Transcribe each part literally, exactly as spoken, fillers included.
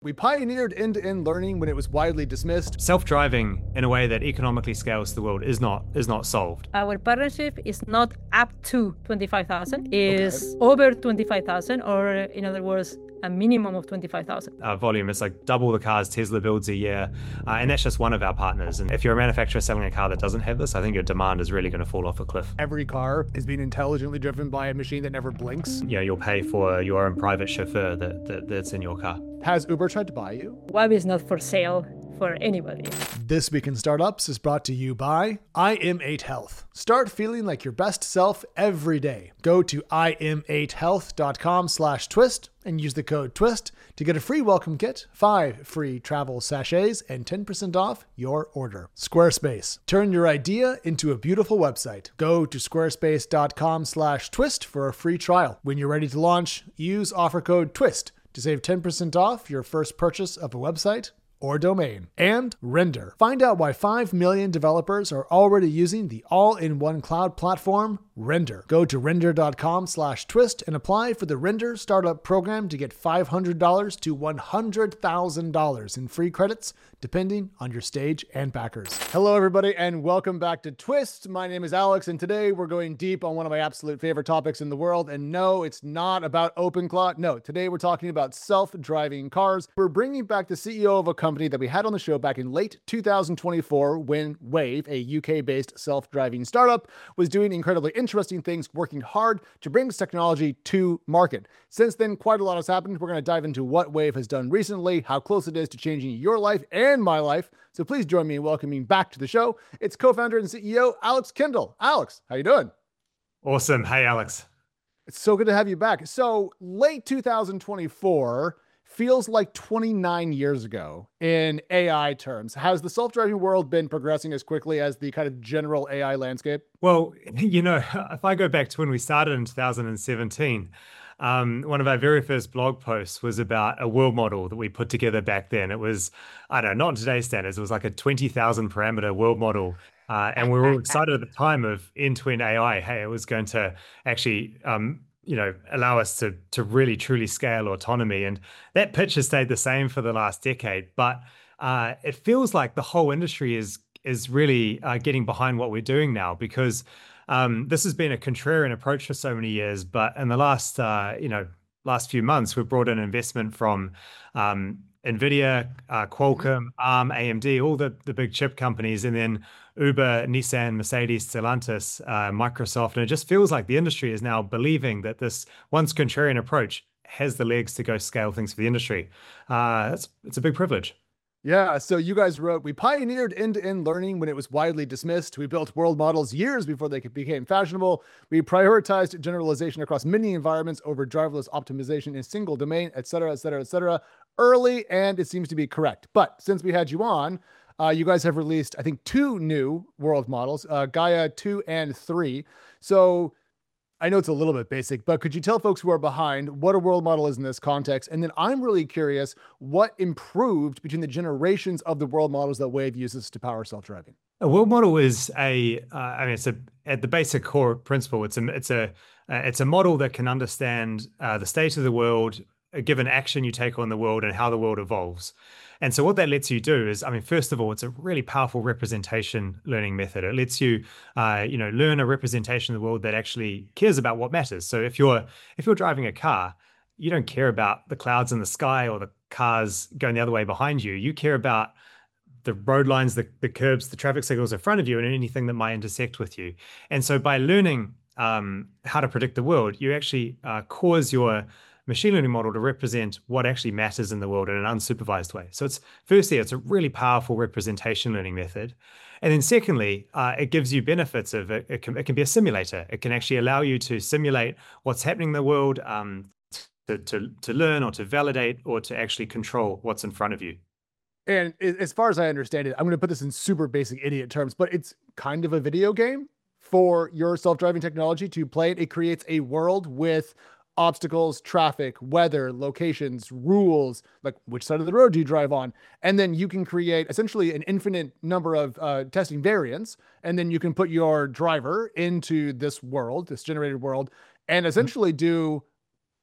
We pioneered end-to-end learning when it was widely dismissed. Self-driving in a way that economically scales to the world is not is not solved. Our partnership is not up to twenty-five thousand, is okay. Over twenty-five thousand, or in other words, a minimum of twenty-five thousand. Our volume is like double the cars Tesla builds a year, uh, and that's just one of our partners. And if you're a manufacturer selling a car that doesn't have this, I think your demand is really going to fall off a cliff. Every car is being intelligently driven by a machine that never blinks. Yeah, you'll pay for your own private chauffeur that, that that's in your car. Has Uber tried to buy you? Web is not for sale for anybody. This Week in Startups is brought to you by I M eight Health. Start feeling like your best self every day. Go to I M eight health dot com slash twist and use the code TWIST to get a free welcome kit, five free travel sachets, and ten percent off your order. Squarespace. Turn your idea into a beautiful website. Go to squarespace dot com slash twist for a free trial. When you're ready to launch, use offer code TWIST to save ten percent off your first purchase of a website or domain. And Render. Find out why five million developers are already using the all-in-one cloud platform, Render. Go to render dot com slash twist and apply for the Render Startup Program to get five hundred dollars to one hundred thousand dollars in free credits, depending on your stage and backers. Hello, everybody, and welcome back to Twist. My name is Alex, and today we're going deep on one of my absolute favorite topics in the world. And no, it's not about OpenClaw. No, today we're talking about self-driving cars. We're bringing back the C E O of a company that we had on the show back in late two thousand twenty-four when Wayve, a U K-based self-driving startup, was doing incredibly interesting things, working hard to bring this technology to market. Since then, quite a lot has happened. We're going to dive into what Wayve has done recently, how close it is to changing your life and my life. So please join me in welcoming back to the show its co-founder and C E O, Alex Kendall. Alex, how you doing? Awesome. Hey, Alex. It's so good to have you back. So late two thousand twenty-four feels like twenty-nine years ago in A I terms. Has the self-driving world been progressing as quickly as the kind of general A I landscape? Well, you know, if I go back to when we started in two thousand seventeen, um, one of our very first blog posts was about a world model that we put together back then. It was, I don't know, not in today's standards, it was like a twenty thousand parameter world model. Uh, and we were all excited at the time of end-to-end A I. Hey, it was going to actually um, you know, allow us to to really truly scale autonomy. And that pitch has stayed the same for the last decade. But uh, it feels like the whole industry is is really uh, getting behind what we're doing now, because um, this has been a contrarian approach for so many years. But in the last uh, you know last few months, we've brought in investment from um, NVIDIA, uh, Qualcomm, ARM, A M D, all the, the big chip companies, and then Uber, Nissan, Mercedes, Stellantis, uh, Microsoft. And it just feels like the industry is now believing that this once contrarian approach has the legs to go scale things for the industry. Uh, it's, it's a big privilege. Yeah, so you guys wrote, we pioneered end-to-end learning when it was widely dismissed. We built world models years before they became fashionable. We prioritized generalization across many environments over driverless optimization in a single domain, et cetera, et cetera, et cetera. Early, and it seems to be correct. But since we had you on, uh, you guys have released, I think, two new world models, uh, Gaia two and three. So I know it's a little bit basic, but could you tell folks who are behind what a world model is in this context? And then I'm really curious what improved between the generations of the world models that Wayve uses to power self-driving. A world model is a, uh, I mean, it's a, at the basic core principle, it's a, it's a, uh, it's a model that can understand uh, the state of the world, a given action you take on the world, and how the world evolves. And so what that lets you do is, I mean, first of all, it's a really powerful representation learning method. It lets you, uh, you know, learn a representation of the world that actually cares about what matters. So if you're if you're driving a car, you don't care about the clouds in the sky or the cars going the other way behind you. You care about the road lines, the, the curbs, the traffic signals in front of you, and anything that might intersect with you. And so by learning um, how to predict the world, you actually uh, cause your machine learning model to represent what actually matters in the world in an unsupervised way. So it's firstly, it's a really powerful representation learning method. And then secondly, uh, it gives you benefits of it. It can, it can be a simulator. It can actually allow you to simulate what's happening in the world, um, to, to, to learn or to validate or to actually control what's in front of you. And as far as I understand it, I'm going to put this in super basic idiot terms, but it's kind of a video game for your self-driving technology to play it. It creates a world with obstacles, traffic, weather, locations, rules, like which side of the road do you drive on? And then you can create essentially an infinite number of uh, testing variants. And then you can put your driver into this world, this generated world, and essentially do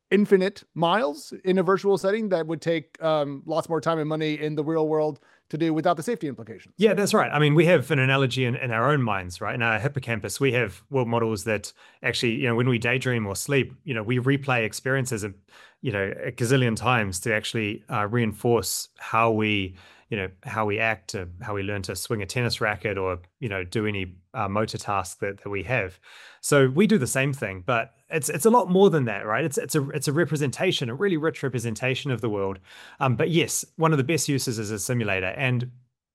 infinite miles in a virtual setting that would take um, lots more time and money in the real world to do without the safety implications. Yeah, that's right. I mean, we have an analogy in, in our own minds, right? In our hippocampus, we have world models that actually, you know, when we daydream or sleep, you know, we replay experiences, of, you know, a gazillion times to actually uh, reinforce how we, you know, how we act, uh, how we learn to swing a tennis racket or, you know, do any uh, motor task that, that we have. So we do the same thing, but it's it's a lot more than that, right? It's it's a it's a representation, a really rich representation of the world. Um, but yes, one of the best uses is a simulator. And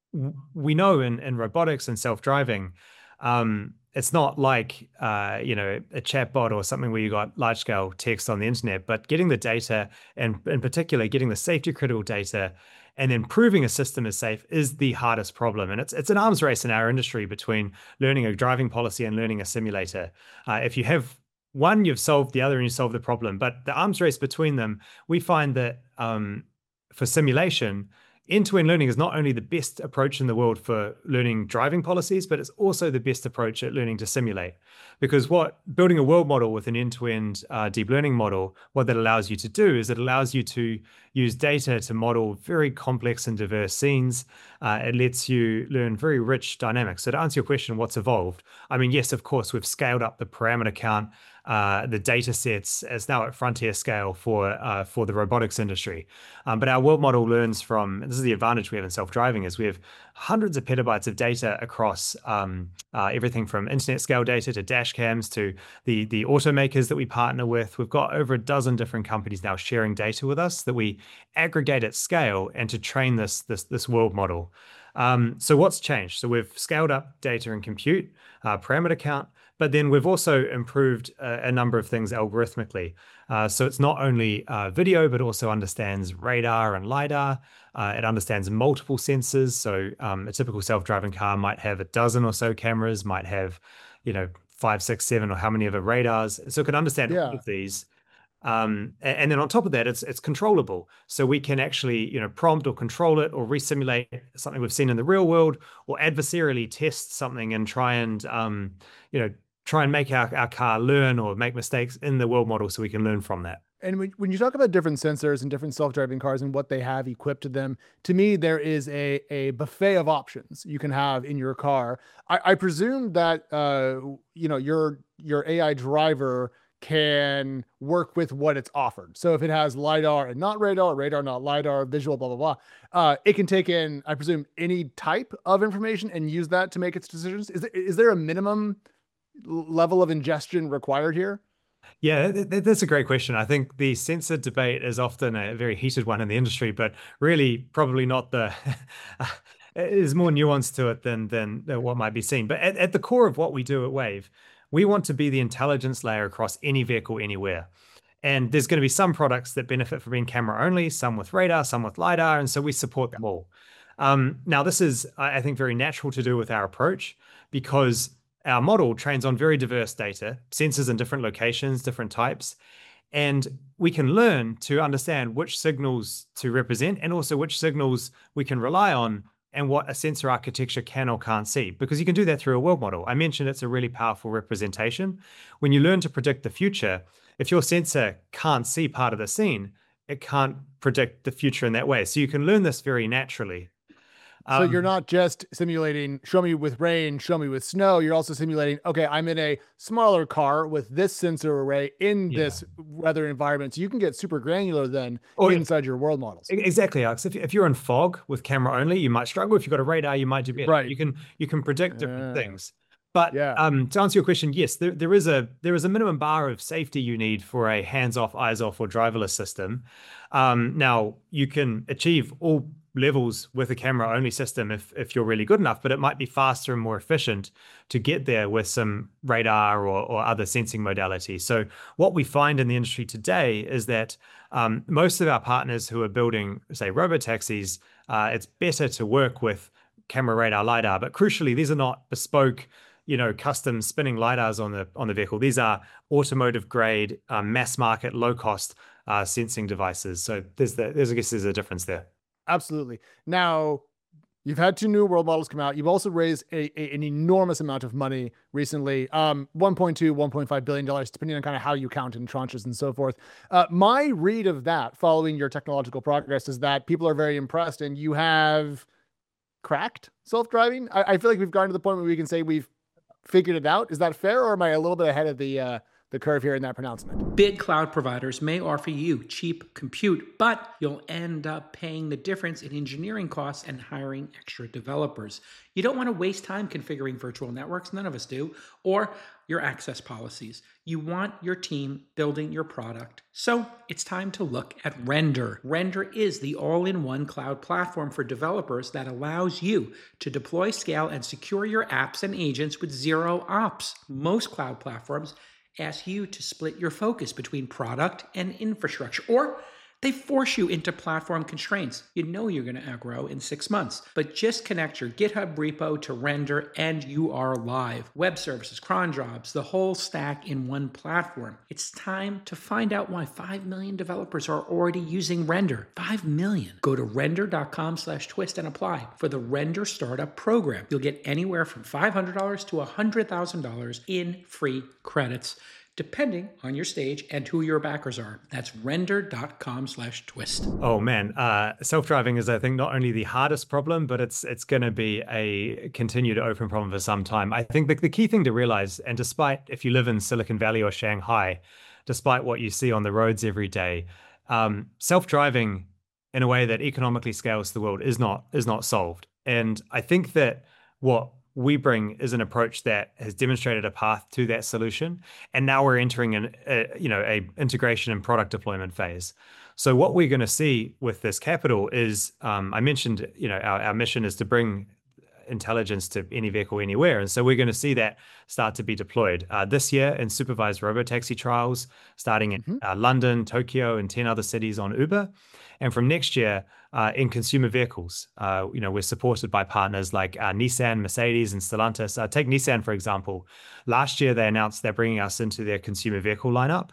we know in, in robotics and self-driving, um, it's not like, uh, you know, a chatbot or something where you got large scale text on the internet, but getting the data, and in particular, getting the safety critical data and then proving a system is safe is the hardest problem. And it's it's an arms race in our industry between learning a driving policy and learning a simulator. Uh, if you have one, you've solved the other and you solve the problem. But the arms race between them, we find that um, for simulation, end-to-end learning is not only the best approach in the world for learning driving policies, but it's also the best approach at learning to simulate. Because what building a world model with an end-to-end uh, deep learning model, what that allows you to do is it allows you to use data to model very complex and diverse scenes. Uh, it lets you learn very rich dynamics. So to answer your question, what's evolved? I mean, yes, of course, we've scaled up the parameter count. Uh, the data sets is now at frontier scale for uh, for the robotics industry. Um, but our world model learns from, this is the advantage we have in self-driving, is we have hundreds of petabytes of data across um, uh, everything from internet scale data to dash cams to the, the automakers that we partner with. We've got over a dozen different companies now sharing data with us that we aggregate at scale and to train this, this, this world model. Um, so what's changed? So we've scaled up data and compute, uh, parameter count, but then we've also improved a, a number of things algorithmically. Uh, so it's not only uh, video, but also understands radar and LiDAR. Uh, it understands multiple sensors. So um, a typical self-driving car might have a dozen or so cameras, might have, you know, five, six, seven, or how many of the radars. So it can understand yeah. all of these. Um, and then on top of that, it's it's controllable. So we can actually, you know, prompt or control it or resimulate something we've seen in the real world, or adversarially test something and try and, um, you know, try and make our, our car learn or make mistakes in the world model so we can learn from that. And when, when you talk about different sensors and different self-driving cars and what they have equipped to them, to me, there is a, a buffet of options you can have in your car. I, I presume that, uh, you know, your, your A I driver can work with what it's offered. So if it has LiDAR and not radar, radar, not LiDAR, visual, blah, blah, blah, uh, it can take in, I presume, any type of information and use that to make its decisions. Is there, is there a minimum level of ingestion required here? Yeah, that's a great question. I think the sensor debate is often a very heated one in the industry, but really probably not the... There's more nuance to it than, than what might be seen. But at, at the core of what we do at Wayve, we want to be the intelligence layer across any vehicle anywhere. And there's going to be some products that benefit from being camera only, some with radar, some with LiDAR, and so we support them all. Um, now, this is, I think, very natural to do with our approach because our model trains on very diverse data, sensors in different locations, different types, and we can learn to understand which signals to represent and also which signals we can rely on and what a sensor architecture can or can't see, because you can do that through a world model. I mentioned it's a really powerful representation. When you learn to predict the future, if your sensor can't see part of the scene, it can't predict the future in that way. So you can learn this very naturally. So um, you're not just simulating, show me with rain, show me with snow. You're also simulating, okay, I'm in a smaller car with this sensor array in yeah. this weather environment. So you can get super granular then or inside your world models. Exactly, Alex. If, if you're in fog with camera only, you might struggle. If you've got a radar, you might do better. Right. You can you can predict different uh, things. But yeah. um, to answer your question, yes, there, there is a there is a minimum bar of safety you need for a hands-off, eyes-off, or driverless system. Um, now, you can achieve all levels with a camera only system if if you're really good enough, but it might be faster and more efficient to get there with some radar or, or other sensing modalities. So what we find in the industry today is that um, most of our partners who are building, say, robotaxis, uh, it's better to work with camera, radar, LiDAR, but crucially, these are not bespoke, you know, custom spinning LiDARs on the on the vehicle. These are automotive grade, uh, mass market, low cost uh, sensing devices. So there's the, there's I guess there's a difference there. Absolutely. Now, You've had two new world models come out. You've also raised a, a, an enormous amount of money recently, um, one point two, one point five billion dollars, depending on kind of how you count in tranches and so forth. Uh, my read of that, following your technological progress, is that people are very impressed and you have cracked self-driving. I, I feel like we've gotten to the point where we can say we've figured it out. Is that fair, or am I a little bit ahead of the uh, the curve here in that pronouncement? Big cloud providers may offer you cheap compute, but you'll end up paying the difference in engineering costs and hiring extra developers. You don't want to waste time configuring virtual networks, none of us do, or your access policies. You want your team building your product. So it's time to look at Render. Render is the all-in-one cloud platform for developers that allows you to deploy, scale, and secure your apps and agents with zero ops. Most cloud platforms ask you to split your focus between product and infrastructure, or they force you into platform constraints you know you're going to outgrow in six months. But just connect your GitHub repo to Render and you are live. Web services, cron jobs, the whole stack in one platform. It's time to find out why five million developers are already using Render. five million. Go to render.com slash twist and apply for the Render Startup Program. You'll get anywhere from five hundred dollars to one hundred thousand dollars in free credits, depending on your stage and who your backers are. That's render.com slash twist. Oh man, uh, self-driving is, I think, not only the hardest problem, but it's it's going to be a continued open problem for some time. I think the, the key thing to realize, and despite if you live in Silicon Valley or Shanghai, despite what you see on the roads every day, um, self-driving in a way that economically scales the world is not is not solved. And I think that what we bring is an approach that has demonstrated a path to that solution, and now we're entering an a, you know a integration and product deployment phase. So what we're going to see with this capital is, um, I mentioned, you know, our, our mission is to bring intelligence to any vehicle anywhere, and so we're going to see that start to be deployed uh, this year in supervised robotaxi trials, starting in mm-hmm. uh, London, Tokyo, and ten other cities on Uber. And from next year, uh, in consumer vehicles, uh, you know, we're supported by partners like uh, Nissan, Mercedes, and Stellantis. Uh, take Nissan, for example. Last year, they announced they're bringing us into their consumer vehicle lineup.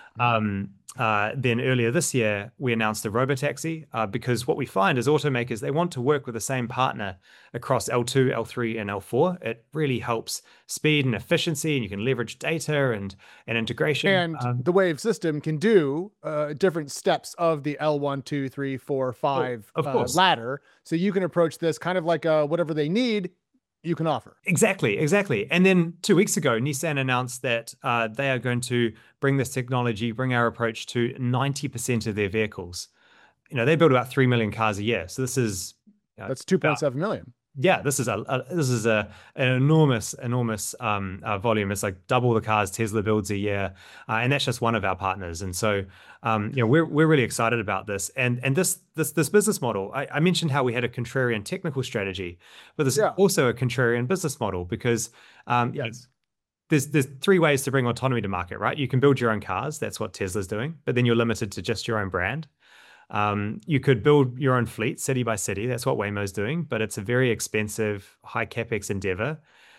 Um, uh, then earlier this year, we announced a robotaxi uh, because what we find is automakers, they want to work with the same partner across L two, L three, and L four. It really helps speed and efficiency, and you can leverage data and, and integration. And um, the Wave system can do uh, different steps of the L one, two, three, four, five of uh, course. ladder. So you can approach this kind of like uh, whatever they need, you can offer. Exactly, exactly. And then two weeks ago, Nissan announced that uh, they are going to bring this technology, bring our approach to ninety percent of their vehicles. You know, they build about three million cars a year. So this is... You know, That's two point seven million. Yeah, this is a, a this is a an enormous enormous um, uh, volume. It's like double the cars Tesla builds a year, uh, and that's just one of our partners. And so, um, you know, we're we're really excited about this. And and this this this business model. I, I mentioned how we had a contrarian technical strategy, but there's yeah. also a contrarian business model because um, yes. There's there's three ways to bring autonomy to market, right? You can build your own cars. That's what Tesla's doing, but then you're limited to just your own brand. Um, you could build your own fleet city by city. That's what Waymo's doing, but it's a very expensive, high capex endeavor.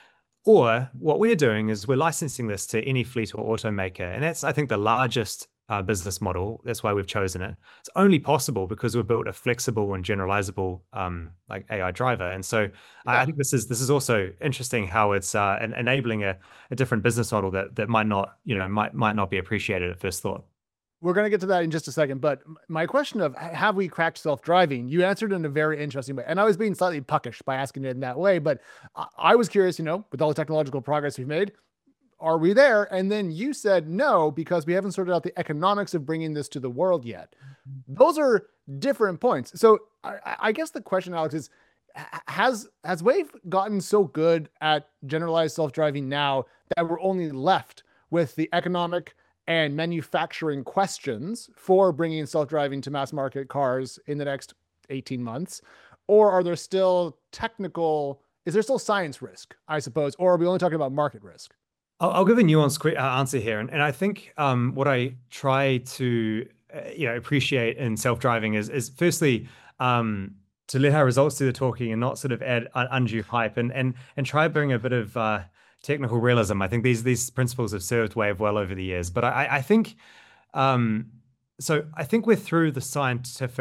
Or what we're doing is we're licensing this to any fleet or automaker. And that's, I think, the largest uh, business model. That's why we've chosen it. It's only possible because we've built a flexible and generalizable um, like A I driver. And so yeah. I think this is this is also interesting how it's uh, en- enabling a, a different business model that that might not, you know, might might not be appreciated at first thought. We're going to get to that in just a second, but my question of have we cracked self-driving, you answered in a very interesting way. And I was being slightly puckish by asking it in that way, but I was curious, you know, with all the technological progress we've made, are we there? And then you said no, because we haven't sorted out the economics of bringing this to the world yet. Those are different points. So I, I guess the question, Alex, is has, has Wave gotten so good at generalized self-driving now that we're only left with the economic and manufacturing questions for bringing self-driving to mass market cars in the next eighteen months? Or are there still technical, is there still science risk, I suppose? Or are we only talking about market risk? I'll, I'll give a nuanced answer here. And, and I think um, what I try to uh, you know, appreciate in self-driving is, is firstly, um, to let our results do the talking and not sort of add undue hype, and, and, and try bring a bit of uh, technical realism. I think these these principles have served Wave well over the years. But I, I think, um, so I think we're through the scientific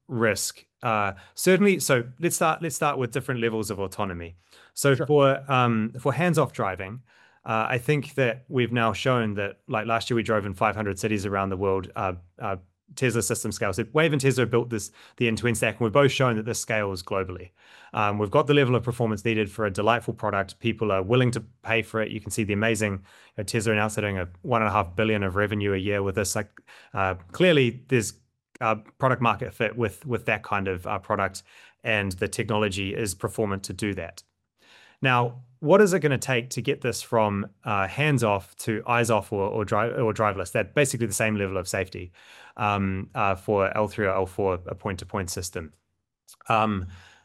risk. Uh, certainly, so let's start. Let's start with different levels of autonomy. So Sure. for um, for hands-off driving, uh, I think that we've now shown that, like last year, we drove in five hundred cities around the world. Uh, uh, Tesla system scale. So Wayve and Tesla built this the end-to-end stack, and we've both shown that this scales globally. Um, we've got the level of performance needed for a delightful product. People are willing to pay for it. You can see the amazing, you know, Tesla announced they're doing a one and a half billion of revenue a year with this. Like uh, clearly, there's uh, product market fit with with that kind of uh, product, and the technology is performant to do that. Now, what is it going to take to get this from uh, hands off to eyes off or or, drive, or driverless? That basically the same level of safety um, uh, for L three or L four, a point-to-point system. Um,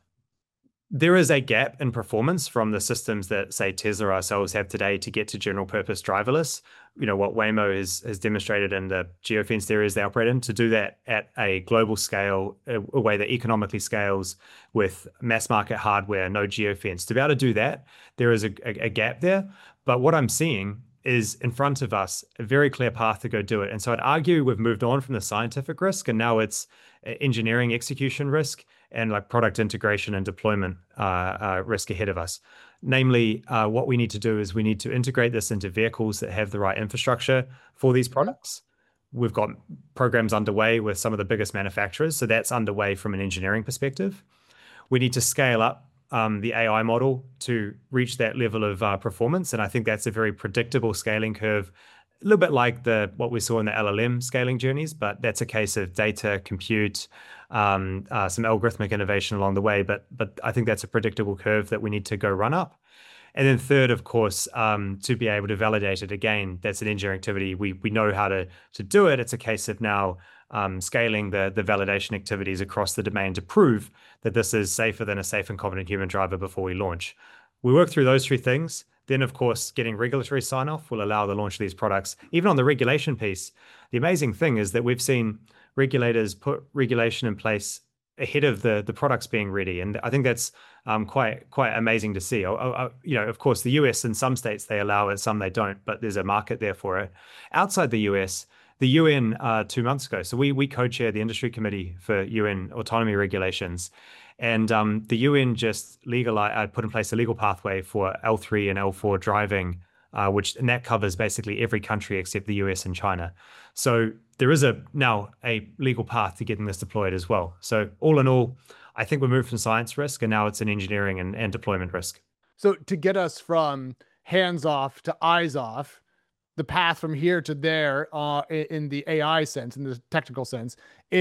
there is a gap in performance from the systems that, say, Tesla ourselves have today to get to general purpose driverless. You know, what Waymo has, has demonstrated in the geofenced areas they operate in, to do that at a global scale, a, a way that economically scales with mass market hardware, no geofence. To be able to do that, there is a, a, a gap there. But what I'm seeing is in front of us a very clear path to go do it. And so I'd argue we've moved on from the scientific risk, and now it's engineering execution risk and like product integration and deployment uh, uh, risk ahead of us. Namely, uh, what we need to do is we need to integrate this into vehicles that have the right infrastructure for these products. We've got programs underway with some of the biggest manufacturers, so that's underway from an engineering perspective. We need to scale up um, the A I model to reach that level of uh, performance, and I think that's a very predictable scaling curve, a little bit like the what we saw in the L L M scaling journeys, but that's a case of data, compute, um, uh, some algorithmic innovation along the way. But but I think that's a predictable curve that we need to go run up. And then third, of course, um, to be able to validate it again, that's an engineering activity. We we know how to to do it. It's a case of now um, scaling the the validation activities across the domain to prove that this is safer than a safe and competent human driver before we launch. We work through those three things. Then, of course, getting regulatory sign-off will allow the launch of these products. Even on the regulation piece, the amazing thing is that we've seen regulators put regulation in place ahead of the the products being ready, and I think that's um, quite quite amazing to see. I, I, you know, of course, the U S in some states they allow it, some they don't, but there's a market there for it. Outside the U S, the U N uh, two months ago, so we we co-chair the industry committee for U N autonomy regulations. And um, the U N just legalized, uh, put in place a legal pathway for L three and L four driving, uh, which and that covers basically every country except the U S and China. So there is a now a legal path to getting this deployed as well. So all in all, I think we moved from science risk, and now it's an engineering and, and deployment risk. So to get us from hands off to eyes off, the path from here to there uh, in the A I sense, in the technical sense,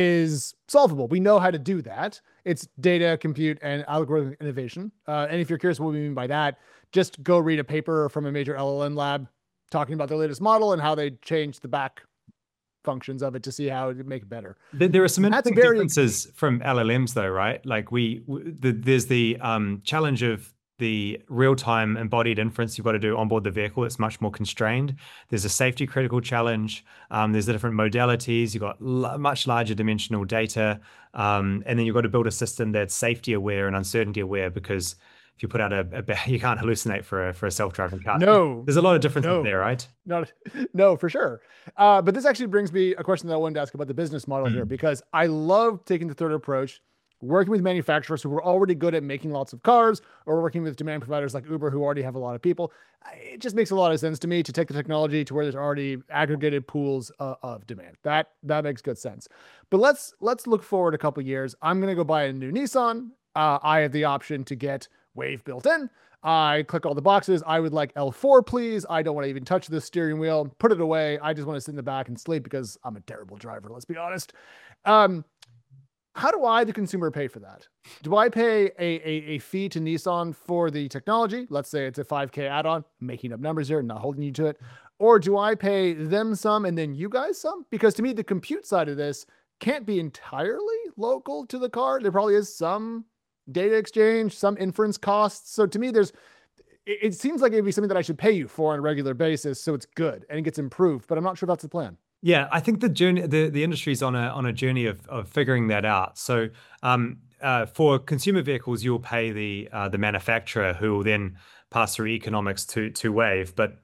is solvable. We know how to do that. It's data, compute, and algorithmic innovation. Uh, and if you're curious what we mean by that, just go read a paper from a major L L M lab talking about their latest model and how they changed the back functions of it to see how to make it better. There are some interesting very... differences from L L Ms though, right? Like we, the, there's the um, challenge of the real-time embodied inference you've got to do on board the vehicle. It's much more constrained. There's a safety critical challenge. Um, there's the different modalities. You've got l- much larger dimensional data. Um, and then you've got to build a system that's safety aware and uncertainty aware, because if you put out a, a you can't hallucinate for a, for a self-driving car. No. There's a lot of differences no. there, right? Not, no, for sure. Uh, but this actually brings me a question that I wanted to ask about the business model mm-hmm. here, because I love taking the third approach, working with manufacturers who are already good at making lots of cars, or working with demand providers like Uber who already have a lot of people. It just makes a lot of sense to me to take the technology to where there's already aggregated pools uh, of demand. That that makes good sense. But let's let's look forward a couple of years. I'm going to go buy a new Nissan. Uh, I have the option to get Wayve built in. I click all the boxes. I would like L four, please. I don't want to even touch the steering wheel. Put it away. I just want to sit in the back and sleep because I'm a terrible driver. Let's be honest. Um, How do I, the consumer, pay for that? Do I pay a, a, a fee to Nissan for the technology? Let's say it's a five K add-on, I'm making up numbers here, not holding you to it. Or do I pay them some and then you guys some? Because to me, the compute side of this can't be entirely local to the car. There probably is some data exchange, some inference costs. So to me, there's, it, it seems like it'd be something that I should pay you for on a regular basis. So it's good and it gets improved, but I'm not sure if that's the plan. Yeah, I think the journey, the, the industry's on a on a journey of of figuring that out. So, um, uh, for consumer vehicles, you'll pay the uh, the manufacturer, who will then pass through economics to to Wayve. But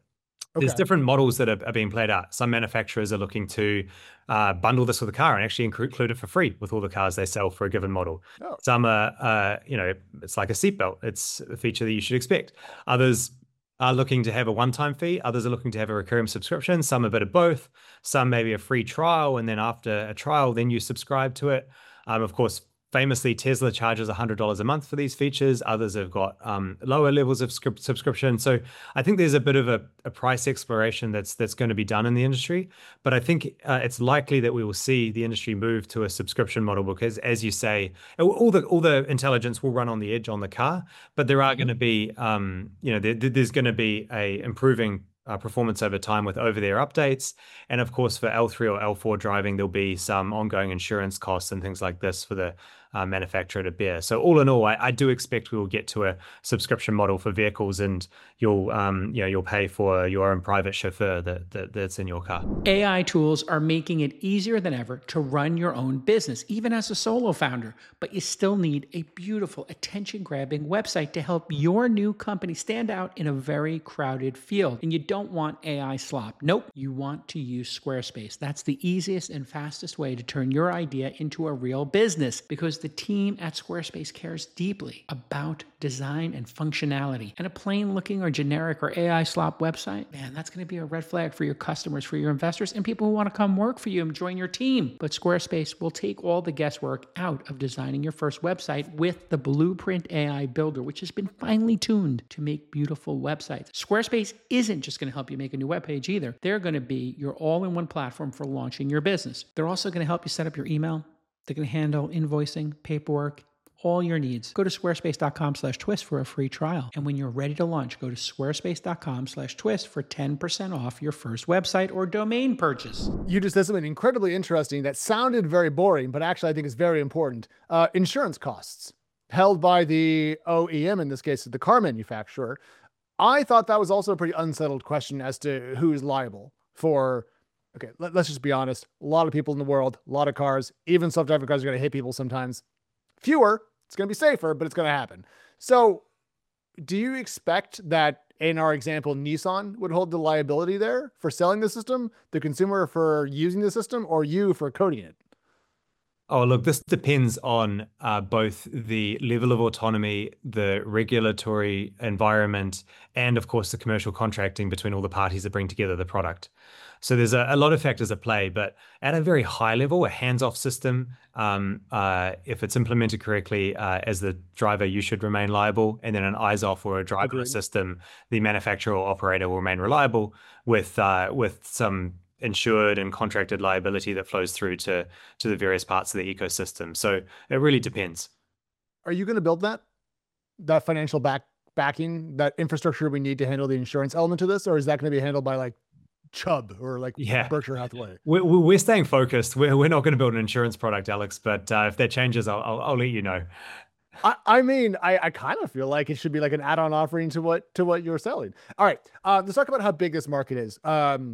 There's Okay. different models that are, are being played out. Some manufacturers are looking to uh, bundle this with a car and actually include it for free with all the cars they sell for a given model. Oh. Some are, uh, you know, it's like a seatbelt. It's a feature that you should expect. Others are looking to have a one-time fee. Others are looking to have a recurring subscription. Some a bit of both. Some maybe a free trial, and then after a trial, then you subscribe to it. Um, of course, famously, Tesla charges one hundred dollars a month for these features. Others have got um, lower levels of script subscription. So I think there's a bit of a, a price exploration that's that's going to be done in the industry. But I think uh, it's likely that we will see the industry move to a subscription model because, as you say, all the all the intelligence will run on the edge on the car. But there are going to be, um, you know, there, there's going to be a improving Uh, performance over time with over-the-air updates. And of course, for L three or L four driving, there'll be some ongoing insurance costs and things like this for the uh, manufacturer to bear. So all in all, I, I do expect we will get to a subscription model for vehicles, and you'll, um, you know, you'll pay for your own private chauffeur that, that that's in your car. A I tools are making it easier than ever to run your own business, even as a solo founder. But you still need a beautiful, attention-grabbing website to help your new company stand out in a very crowded field. And you don't want A I slop. Nope. You want to use Squarespace. That's the easiest and fastest way to turn your idea into a real business, because the team at Squarespace cares deeply about design and functionality. And a plain looking or generic or A I slop website, man, that's going to be a red flag for your customers, for your investors, and people who want to come work for you and join your team. But Squarespace will take all the guesswork out of designing your first website with the Blueprint A I Builder, which has been finely tuned to make beautiful websites. Squarespace isn't just going to help you make a new webpage either. They're going to be your all-in-one platform for launching your business. They're also going to help you set up your email. They're going to handle invoicing, paperwork, all your needs. Go to squarespace.com slash twist for a free trial. And when you're ready to launch, go to squarespace.com slash twist for ten percent off your first website or domain purchase. You just said something incredibly interesting that sounded very boring, but actually I think is very important. Uh, insurance costs held by the O E M, in this case, the car manufacturer. I thought that was also a pretty unsettled question as to who is liable for, okay, let, let's just be honest. A lot of people in the world, a lot of cars, even self-driving cars are going to hit people sometimes. Fewer, it's going to be safer, but it's going to happen. So do you expect that, in our example, Nissan would hold the liability there for selling the system, the consumer for using the system, or you for coding it? Oh, look, this depends on uh, both the level of autonomy, the regulatory environment, and of course, the commercial contracting between all the parties that bring together the product. So there's a, a lot of factors at play, but at a very high level, a hands-off system, um, uh, if it's implemented correctly, uh, as the driver, you should remain liable. And then an eyes-off or a driverless system, the manufacturer or operator will remain reliable with uh, with some insured and contracted liability that flows through to to the various parts of the ecosystem. So it really depends. Are you going to build that, that financial back backing, that infrastructure we need to handle the insurance element of this? Or is that going to be handled by like Chubb or like yeah. Berkshire Hathaway? We're, we're staying focused. We're, we're not going to build an insurance product, Alex, but uh, if that changes, I'll, I'll, I'll let you know. I, I mean, I, I kind of feel like it should be like an add-on offering to what, to what you're selling. All right. Uh, let's talk about how big this market is. Um,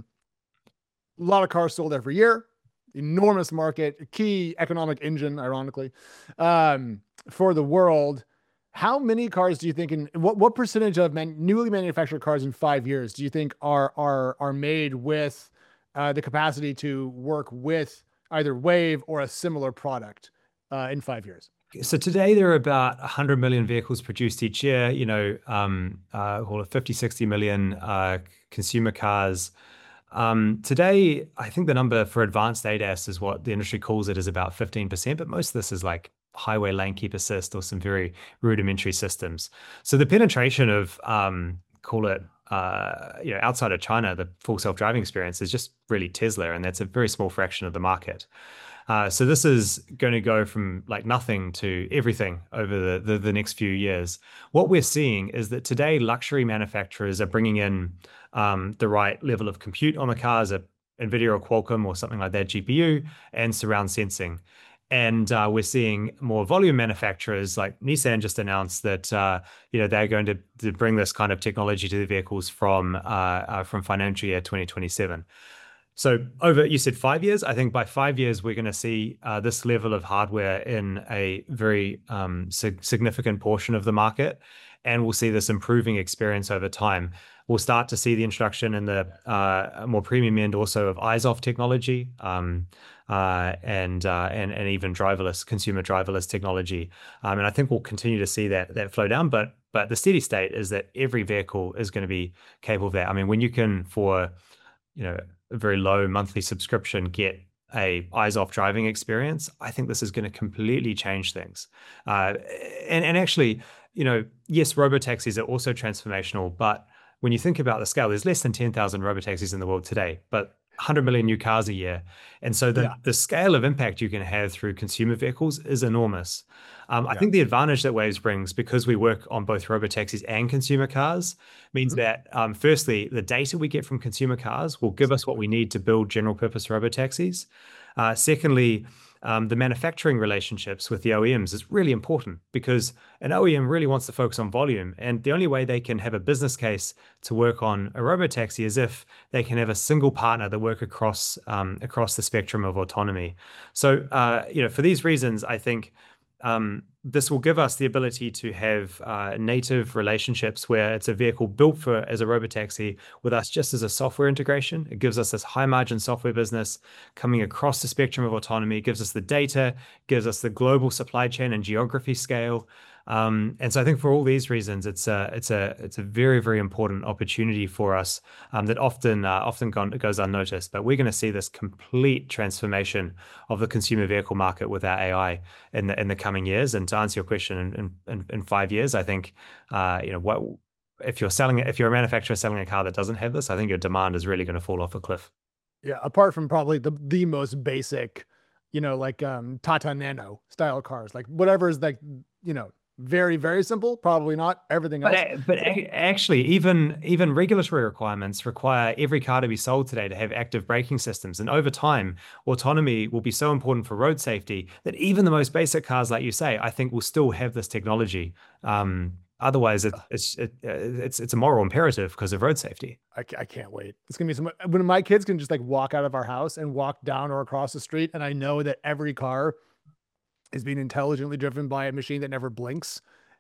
A lot of cars sold every year, enormous market, key economic engine, ironically, um, for the world. How many cars do you think, in what, what percentage of man, newly manufactured cars in five years do you think are, are, are made with uh, the capacity to work with either Wayve or a similar product uh, in five years? So today there are about one hundred million vehicles produced each year, you know, um, uh, call it fifty, sixty million uh, consumer cars. Um, today, I think the number for advanced A D A S is what the industry calls it, is about fifteen percent, but most of this is like highway lane keep assist or some very rudimentary systems. So the penetration of, um, call it, uh, you know, outside of China, the full self-driving experience is just really Tesla, and that's a very small fraction of the market. Uh, so this is going to go from like nothing to everything over the, the, the next few years. What we're seeing is that today luxury manufacturers are bringing in um, the right level of compute on the cars, a NVIDIA or Qualcomm or something like that G P U, and surround sensing. And uh, we're seeing more volume manufacturers like Nissan just announced that uh, you know they're going to, to bring this kind of technology to the vehicles from uh, uh, from financial year twenty twenty-seven. So over, you said five years. I think by five years, we're going to see uh, this level of hardware in a very um, sig significant portion of the market. And we'll see this improving experience over time. We'll start to see the introduction in the uh, more premium end also of eyes-off technology um, uh, and, uh, and and even driverless, consumer driverless technology. Um, and I think we'll continue to see that that flow down. But but the steady state is that every vehicle is going to be capable of that. I mean, when you can, for you know, a very low monthly subscription, get a eyes-off driving experience, I think this is going to completely change things. Uh, and and actually, you know, yes, robotaxis are also transformational, but when you think about the scale, there's less than ten thousand robotaxis in the world today, but one hundred million new cars a year. And so the, yeah. the scale of impact you can have through consumer vehicles is enormous. Um, yeah. I think the advantage that Waves brings, because we work on both robotaxis and consumer cars, means mm-hmm. that um, firstly, the data we get from consumer cars will give us what we need to build general purpose robotaxis. Uh, secondly, Um, the manufacturing relationships with the O E Ms is really important, because an O E M really wants to focus on volume. And the only way they can have a business case to work on a robotaxi is if they can have a single partner that work across um, across the spectrum of autonomy. So, uh, you know, for these reasons, I think um, this will give us the ability to have uh, native relationships where it's a vehicle built for as a robotaxi with us just as a software integration. It gives us this high margin software business coming across the spectrum of autonomy. It gives us the data, gives us the global supply chain and geography scale. Um, and so I think for all these reasons, it's a it's a it's a very, very important opportunity for us um, that often uh, often gone, goes unnoticed. But we're going to see this complete transformation of the consumer vehicle market with our A I in the in the coming years. And to answer your question, in in, in five years, I think uh, you know what if you're selling if you're a manufacturer selling a car that doesn't have this, I think your demand is really going to fall off a cliff. Yeah, apart from probably the the most basic, you know, like um, Tata Nano style cars, like whatever is like, you know. Very, very simple. Probably not everything else. But, but actually, even even regulatory requirements require every car to be sold today to have active braking systems. And over time, autonomy will be so important for road safety that even the most basic cars, like you say, I think will still have this technology. Um, otherwise, it, it's it, it's it's a moral imperative because of road safety. I, I can't wait. It's gonna be some when my kids can just like walk out of our house and walk down or across the street, and I know that every car is being intelligently driven by a machine that never blinks.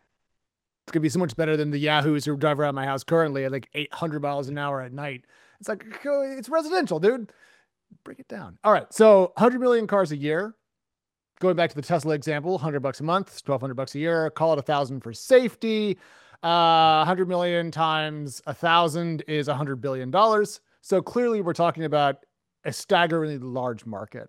It's gonna be so much better than the Yahoos who drive around my house currently at like eight hundred miles an hour at night. It's like, it's residential, dude. Break it down. All right. So one hundred million cars a year. Going back to the Tesla example, one hundred bucks a month, twelve hundred bucks a year. Call it a thousand for safety. Uh, one hundred million times a thousand is one hundred billion dollars. So clearly we're talking about a staggeringly large market.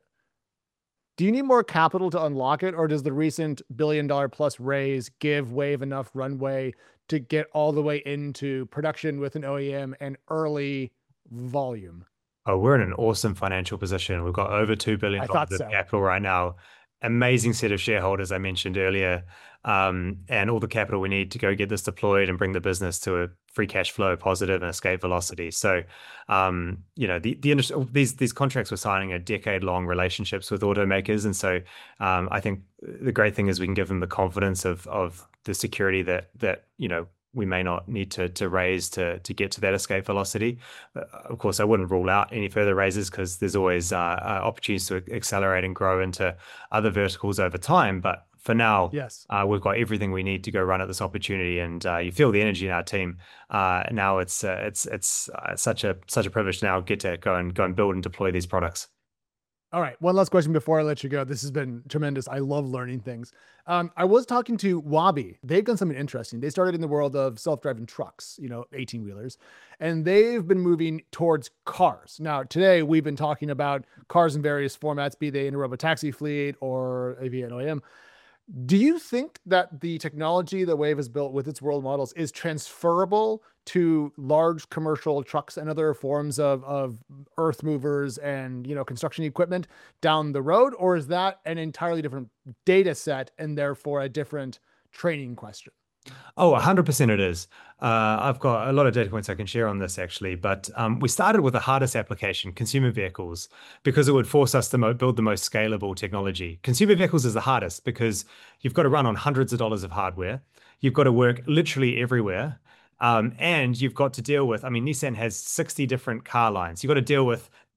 Do you need more capital to unlock it, or does the recent billion dollar plus raise give Wave enough runway to get all the way into production with an O E M and early volume? Oh, we're in an awesome financial position. We've got over two billion dollars of so. capital right now. Amazing set of shareholders I mentioned earlier, um, and all the capital we need to go get this deployed and bring the business to a free cash flow positive and escape velocity. So, um, you know, the the industry, these these contracts we're signing are decade long relationships with automakers, and so um, I think the great thing is we can give them the confidence of of the security that that you know we may not need to to raise to to get to that escape velocity. Uh, of course, I wouldn't rule out any further raises because there's always uh, uh, opportunities to accelerate and grow into other verticals over time. But for now, yes, uh, we've got everything we need to go run at this opportunity, and uh, you feel the energy in our team. Uh, now it's uh, it's it's uh, such a such a privilege to now get to go and go and build and deploy these products. All right. One last question before I let you go. This has been tremendous. I love learning things. Um, I was talking to Waabi. They've done something interesting. They started in the world of self-driving trucks, you know, eighteen wheelers, and they've been moving towards cars. Now, today we've been talking about cars in various formats, be they in a robotaxi fleet or via an O E M. Do you think that the technology that Wave has built with its world models is transferable to large commercial trucks and other forms of, of earth movers and, you know, construction equipment down the road? Or is that an entirely different data set and therefore a different training question? Oh, one hundred percent it is. Uh, I've got a lot of data points I can share on this actually, but um, we started with the hardest application, consumer vehicles, because it would force us to mo- build the most scalable technology. Consumer vehicles is the hardest because you've got to run on hundreds of dollars of hardware. You've got to work literally everywhere. Um, and you've got to deal with, I mean, Nissan has sixty different car lines. You've got to deal with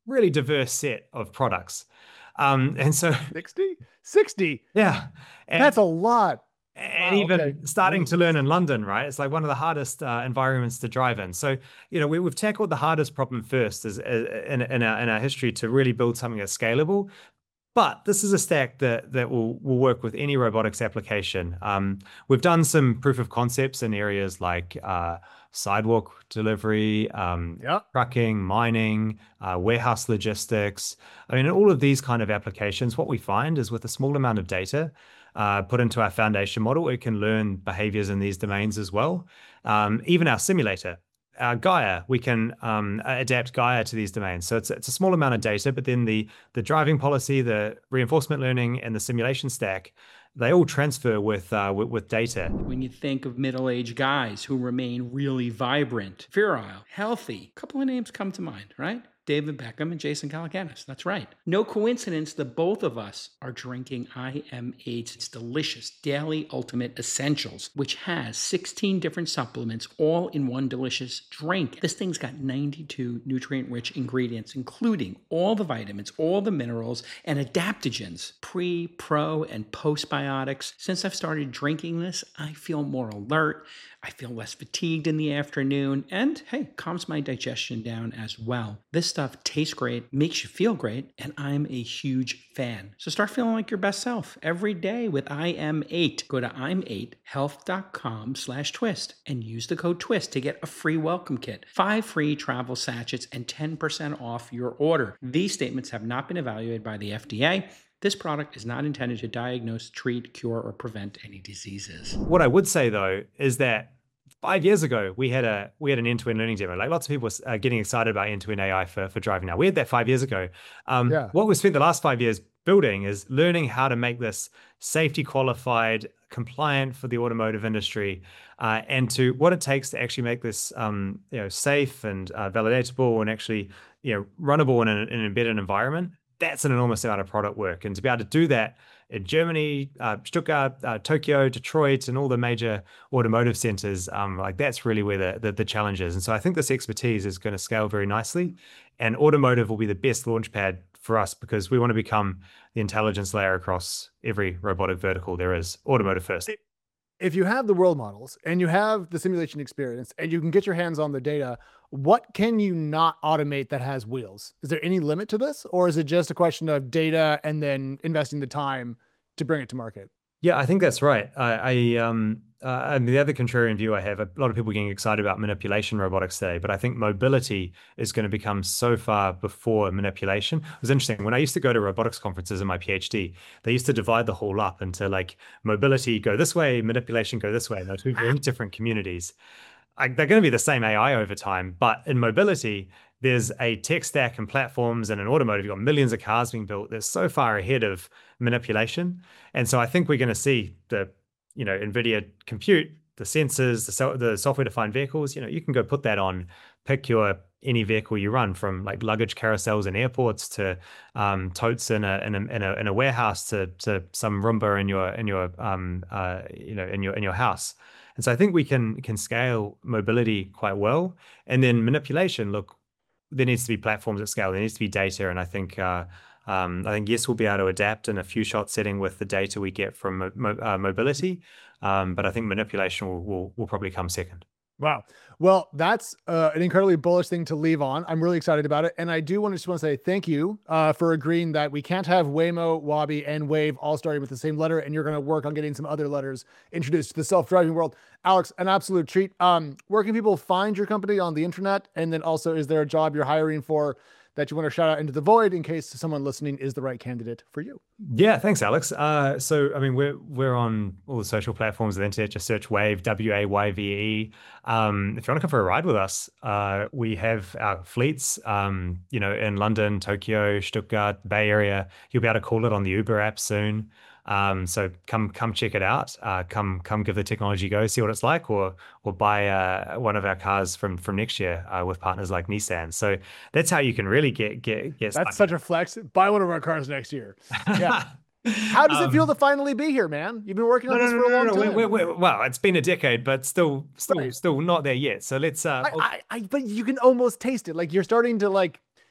really diverse set of products. Um, and so sixty? sixty? Yeah. And, That's a lot. And Wow, even okay. starting to learn in London, right? It's like one of the hardest uh, environments to drive in. So, you know, we, we've tackled the hardest problem first as, as, in, in, our, in our history to really build something that's scalable. But this is a stack that that will will work with any robotics application. Um, we've done some proof of concepts in areas like uh, sidewalk delivery, um, Yep. trucking, mining, uh, warehouse logistics. I mean, in all of these kind of applications, what we find is with a small amount of data uh, put into our foundation model, it can learn behaviors in these domains as well. Um, even our simulator. Uh, Gaia, we can um, adapt Gaia to these domains. So it's it's a small amount of data, but then the the driving policy, the reinforcement learning, and the simulation stack, they all transfer with uh, with, with data. When you think of middle-aged guys who remain really vibrant, virile, healthy, a couple of names come to mind, right? David Beckham and Jason Calacanis. That's right. No coincidence that both of us are drinking I M eight's delicious Daily Ultimate Essentials, which has sixteen different supplements all in one delicious drink. This thing's got ninety-two nutrient-rich ingredients, including all the vitamins, all the minerals, and adaptogens, pre, pro, and postbiotics. Since I've started drinking this, I feel more alert. I feel less fatigued in the afternoon, and hey, calms my digestion down as well. This stuff tastes great, makes you feel great, and I'm a huge fan. So start feeling like your best self every day with I M eight. Go to I M eight health dot com slash twist and use the code TWIST to get a free welcome kit, five free travel sachets, and ten percent off your order. These statements have not been evaluated by the F D A. This product is not intended to diagnose, treat, cure, or prevent any diseases. What I would say though is that five years ago we had a we had an end-to-end learning demo. Like lots of people are getting excited about end-to-end A I for for driving now. We had that five years ago. Um, Yeah. What we spent the last five years building is learning how to make this safety qualified, compliant for the automotive industry, uh, and to what it takes to actually make this um, you know safe and uh, validatable and actually you know runnable in an, in an embedded environment. That's an enormous amount of product work. And to be able to do that in Germany, uh, Stuttgart, uh, Tokyo, Detroit, and all the major automotive centers, um, like that's really where the, the, the challenge is. And so I think this expertise is going to scale very nicely. And automotive will be the best launch pad for us because we want to become the intelligence layer across every robotic vertical there is, automotive first. If you have the world models and you have the simulation experience and you can get your hands on the data, what can you not automate that has wheels? Is there any limit to this, or is it just a question of data and then investing the time to bring it to market? Yeah, I think that's right. I, I um, uh, and the other contrarian view I have, a lot of people getting excited about manipulation robotics today, but I think mobility is going to become so far before manipulation. It was interesting. When I used to go to robotics conferences in my PhD, they used to divide the whole up into like mobility go this way, manipulation go this way. And they're two very different communities. I, they're going to be the same A I over time, but in mobility, there's a tech stack and platforms and an automotive. You've got millions of cars being built. They're so far ahead of manipulation. And so I think we're going to see the, you know, NVIDIA compute, the sensors, the, so, the software-defined vehicles. You know, you can go put that on, pick your any vehicle you run, from like luggage carousels in airports to um, totes in a, in a in a in a warehouse to to some Roomba in your in your um uh you know in your in your house. And so I think we can can scale mobility quite well. And then manipulation, look, there needs to be platforms at scale. There needs to be data, and I think uh, um, I think yes, we'll be able to adapt in a few shot setting with the data we get from mo mo uh, mobility. Um, but I think manipulation will, will will probably come second. Wow. Well, that's uh, an incredibly bullish thing to leave on. I'm really excited about it. And I do want to just want to say thank you uh, for agreeing that we can't have Waymo, Waabi, and Wave all starting with the same letter. And you're going to work on getting some other letters introduced to the self-driving world. Alex, an absolute treat. Um, where can people find your company on the internet? And then also, is there a job you're hiring for that you want to shout out into the void in case someone listening is the right candidate for you? Yeah, thanks, Alex. Uh, so, I mean, we're we're on all the social platforms of the internet. Just search Wave, W A Y V E. Um, if you want to come for a ride with us, uh, we have our fleets, um, you know, in London, Tokyo, Stuttgart, Bay Area. You'll be able to call it on the Uber app soon. Um, so come come check it out. Uh, come come give the technology a go, see what it's like, or or buy uh, one of our cars from from next year uh, with partners like Nissan. So that's how you can really get get get. That's such a flex. Buy one of our cars next year. Yeah. How does it feel to finally be here, man? You've been working on no, this no, for no, a long no, no. time. We're, we're, well, it's been a decade, but still, still, Right. still not there yet. So let's. Uh, I, I, I, but you can almost taste it. Like you're starting to like,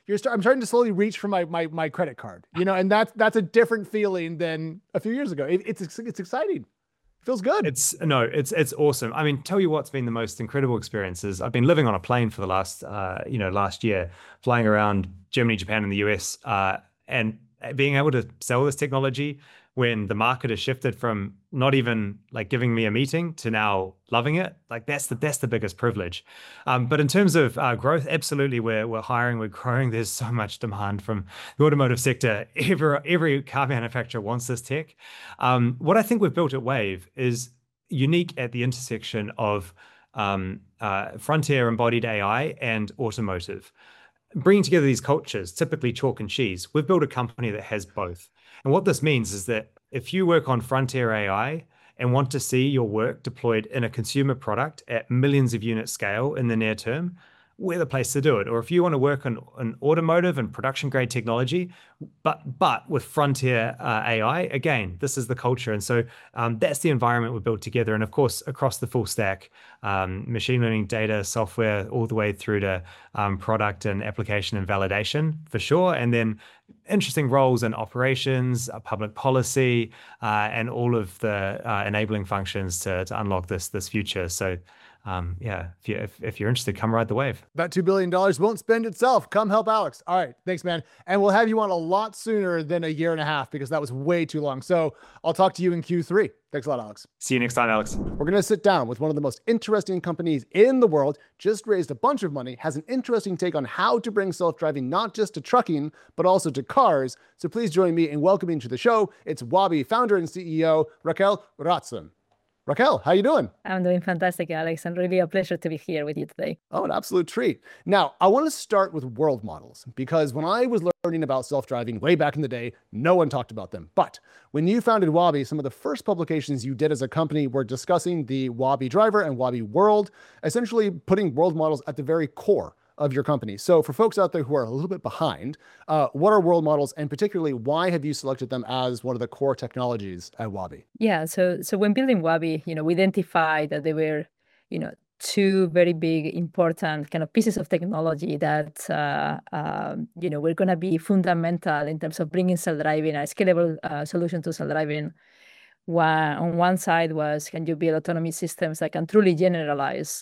you're start, I'm starting to slowly reach for my my my credit card, you know, and that's that's a different feeling than a few years ago. It, it's it's exciting. It feels good. It's no, it's it's awesome. I mean, tell you what's been the most incredible experiences. I've been living on a plane for the last uh, you know, last year, flying around Germany, Japan, and the U S, uh, and being able to sell this technology when the market has shifted from not even like giving me a meeting to now loving it. Like that's the that's the biggest privilege. Um, but in terms of uh, growth, absolutely, we're we're hiring, we're growing. There's so much demand from the automotive sector. Every every car manufacturer wants this tech. Um, what I think we've built at Wave is unique at the intersection of um, uh, frontier embodied A I and automotive. Bringing together these cultures, typically chalk and cheese, we've built a company that has both. And what this means is that if you work on frontier A I and want to see your work deployed in a consumer product at millions of unit scale in the near term, we're the place to do it. Or if you want to work on, on automotive and production grade technology, but but with frontier uh, A I, again, this is the culture. And so um, that's the environment we built together. And of course, across the full stack, um, machine learning, data, software, all the way through to um, product and application and validation for sure. And then interesting roles in operations, uh, public policy, uh, and all of the uh, enabling functions to, to unlock this, this future. So Um, yeah, if, you, if, if you're interested, come ride the wave. That two billion dollars won't spend itself. Come help Alex. All right. Thanks, man. And we'll have you on a lot sooner than a year and a half because that was way too long. So I'll talk to you in Q three. Thanks a lot, Alex. See you next time, Alex. We're going to sit down with one of the most interesting companies in the world, just raised a bunch of money, has an interesting take on how to bring self-driving not just to trucking, but also to cars. So please join me in welcoming to the show. It's Waabi founder and C E O, Raquel Ratzon. Raquel, how you doing? I'm doing fantastic, Alex, and really a pleasure to be here with you today. Oh, an absolute treat. Now, I want to start with world models because when I was learning about self-driving way back in the day, no one talked about them. But when you founded Waabi, some of the first publications you did as a company were discussing the Waabi driver and Waabi world, essentially putting world models at the very core of your company. So for folks out there who are a little bit behind, uh, what are world models, and particularly why have you selected them as one of the core technologies at Waabi? Yeah, so so when building Waabi, you know, we identified that there were, you know, two very big, important kind of pieces of technology that, uh, uh, you know, were going to be fundamental in terms of bringing self-driving, a scalable uh, solution to self-driving. One, on one side was, can you build autonomy systems that can truly generalize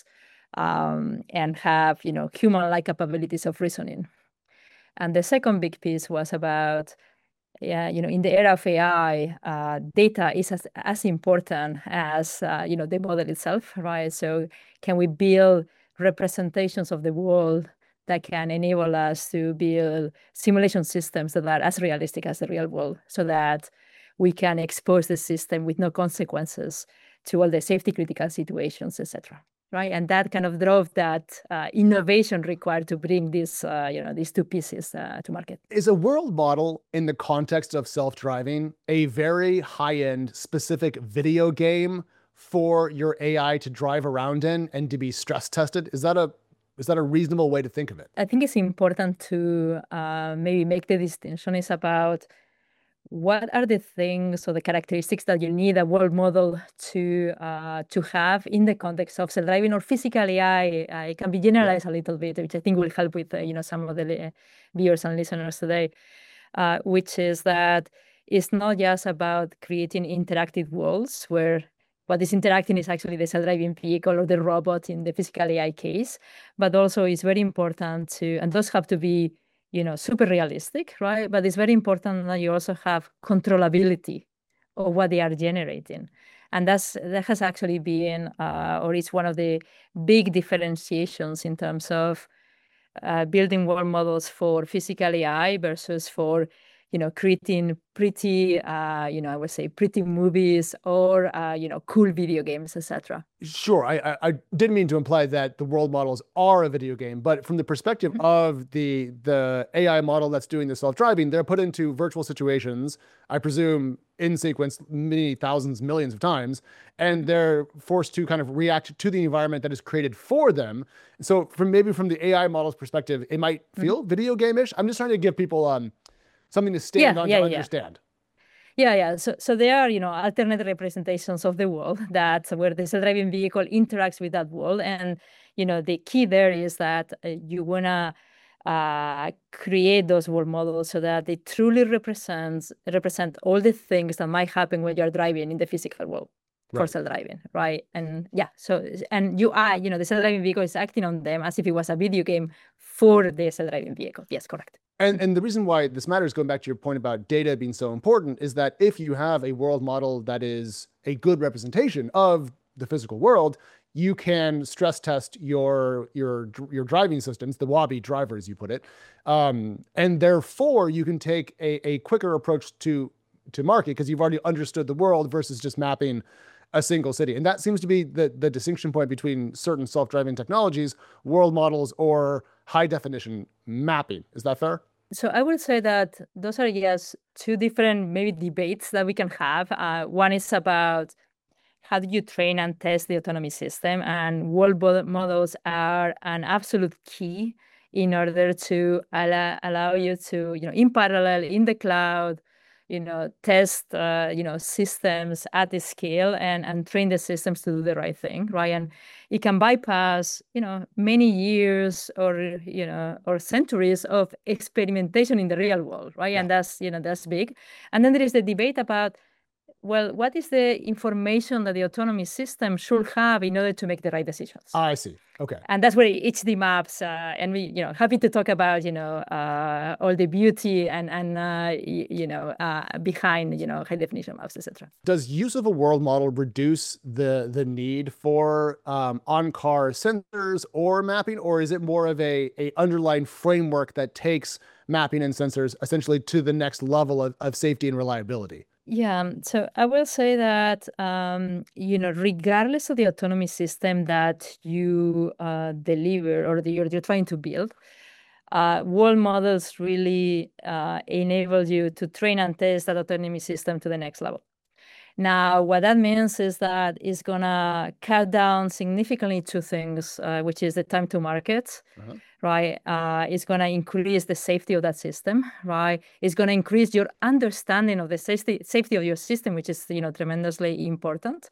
um, and have, you know, human-like capabilities of reasoning? And the second big piece was about, yeah, you know, in the era of A I, uh, data is as, as important as, uh, you know, the model itself, right? So can we build representations of the world that can enable us to build simulation systems that are as realistic as the real world so that we can expose the system with no consequences to all the safety critical situations, et cetera. Right, and that kind of drove that uh, innovation required to bring this, uh, you know, these two pieces uh, to market. Is a world model in the context of self-driving a very high-end specific video game for your A I to drive around in and to be stress tested? Is that a is that a reasonable way to think of it? I think it's important to uh, maybe make the distinction is about what are the things or the characteristics that you need a world model to uh, to have in the context of self-driving or physical A I? Uh, it can be generalized a little bit, which I think will help with uh, you know, some of the viewers and listeners today, uh, which is that it's not just about creating interactive worlds where what is interacting is actually the self-driving vehicle or the robot in the physical A I case, but also it's very important to, and those have to be, you know, super realistic, right? But it's very important that you also have controllability of what they are generating. And that's that has actually been, uh, or it's one of the big differentiations in terms of uh, building world models for physical A I versus for, you know, creating pretty, uh, you know, I would say pretty movies or, uh, you know, cool video games, et cetera. Sure. I, I, I didn't mean to imply that the world models are a video game, but from the perspective mm-hmm. of the, the A I model that's doing the self-driving, they're put into virtual situations, I presume in sequence many thousands, millions of times, and they're forced to kind of react to the environment that is created for them. So from maybe from the A I model's perspective, it might feel mm-hmm. video game-ish. I'm just trying to give people um, something to stand yeah, on yeah, to yeah. understand. Yeah, yeah. So, so there are, you know, alternate representations of the world that where the self-driving vehicle interacts with that world, and you know, the key there is that uh, you wanna uh, create those world models so that they truly represent represent all the things that might happen when you're driving in the physical world for Right. self-driving, right? And yeah, so and you are, you know, the self-driving vehicle is acting on them as if it was a video game for the self-driving vehicle. Yes, correct. And and the reason why this matters, going back to your point about data being so important, is that if you have a world model that is a good representation of the physical world, you can stress test your your your driving systems, the Waabi driver, as you put it, um, and therefore you can take a, a quicker approach to to market because you've already understood the world versus just mapping a single city. And that seems to be the the distinction point between certain self-driving technologies, world models, or high definition mapping. Is that fair? So I would say that those are just two different maybe debates that we can have. Uh, one is about how do you train and test the autonomy system, and world models are an absolute key in order to allow, allow you to, you know, in parallel, in the cloud, you know, test, uh, you know, systems at the scale and, and train the systems to do the right thing, right? And it can bypass, you know, many years or, you know, or centuries of experimentation in the real world, right? Yeah. And that's, you know, that's big. And then there is the debate about, well, what is the information that the autonomy system should have in order to make the right decisions? I see. Okay. And that's where H D maps, uh, and we, you know, happy to talk about, you know, uh, all the beauty and, and uh, y- you know, uh, behind, you know, high definition maps, et cetera. Does use of a world model reduce the the need for um, on-car sensors or mapping, or is it more of a, a underlying framework that takes mapping and sensors essentially to the next level of, of safety and reliability? Yeah, so I will say that, um, you know, regardless of the autonomy system that you uh, deliver or that you're, you're trying to build, uh, world models really uh, enable you to train and test that autonomy system to the next level. Now, what that means is that it's going to cut down significantly two things, uh, which is the time to market, uh-huh. right? Uh, it's going to increase the safety of that system, right? It's going to increase your understanding of the safety safety of your system, which is, you know, tremendously important.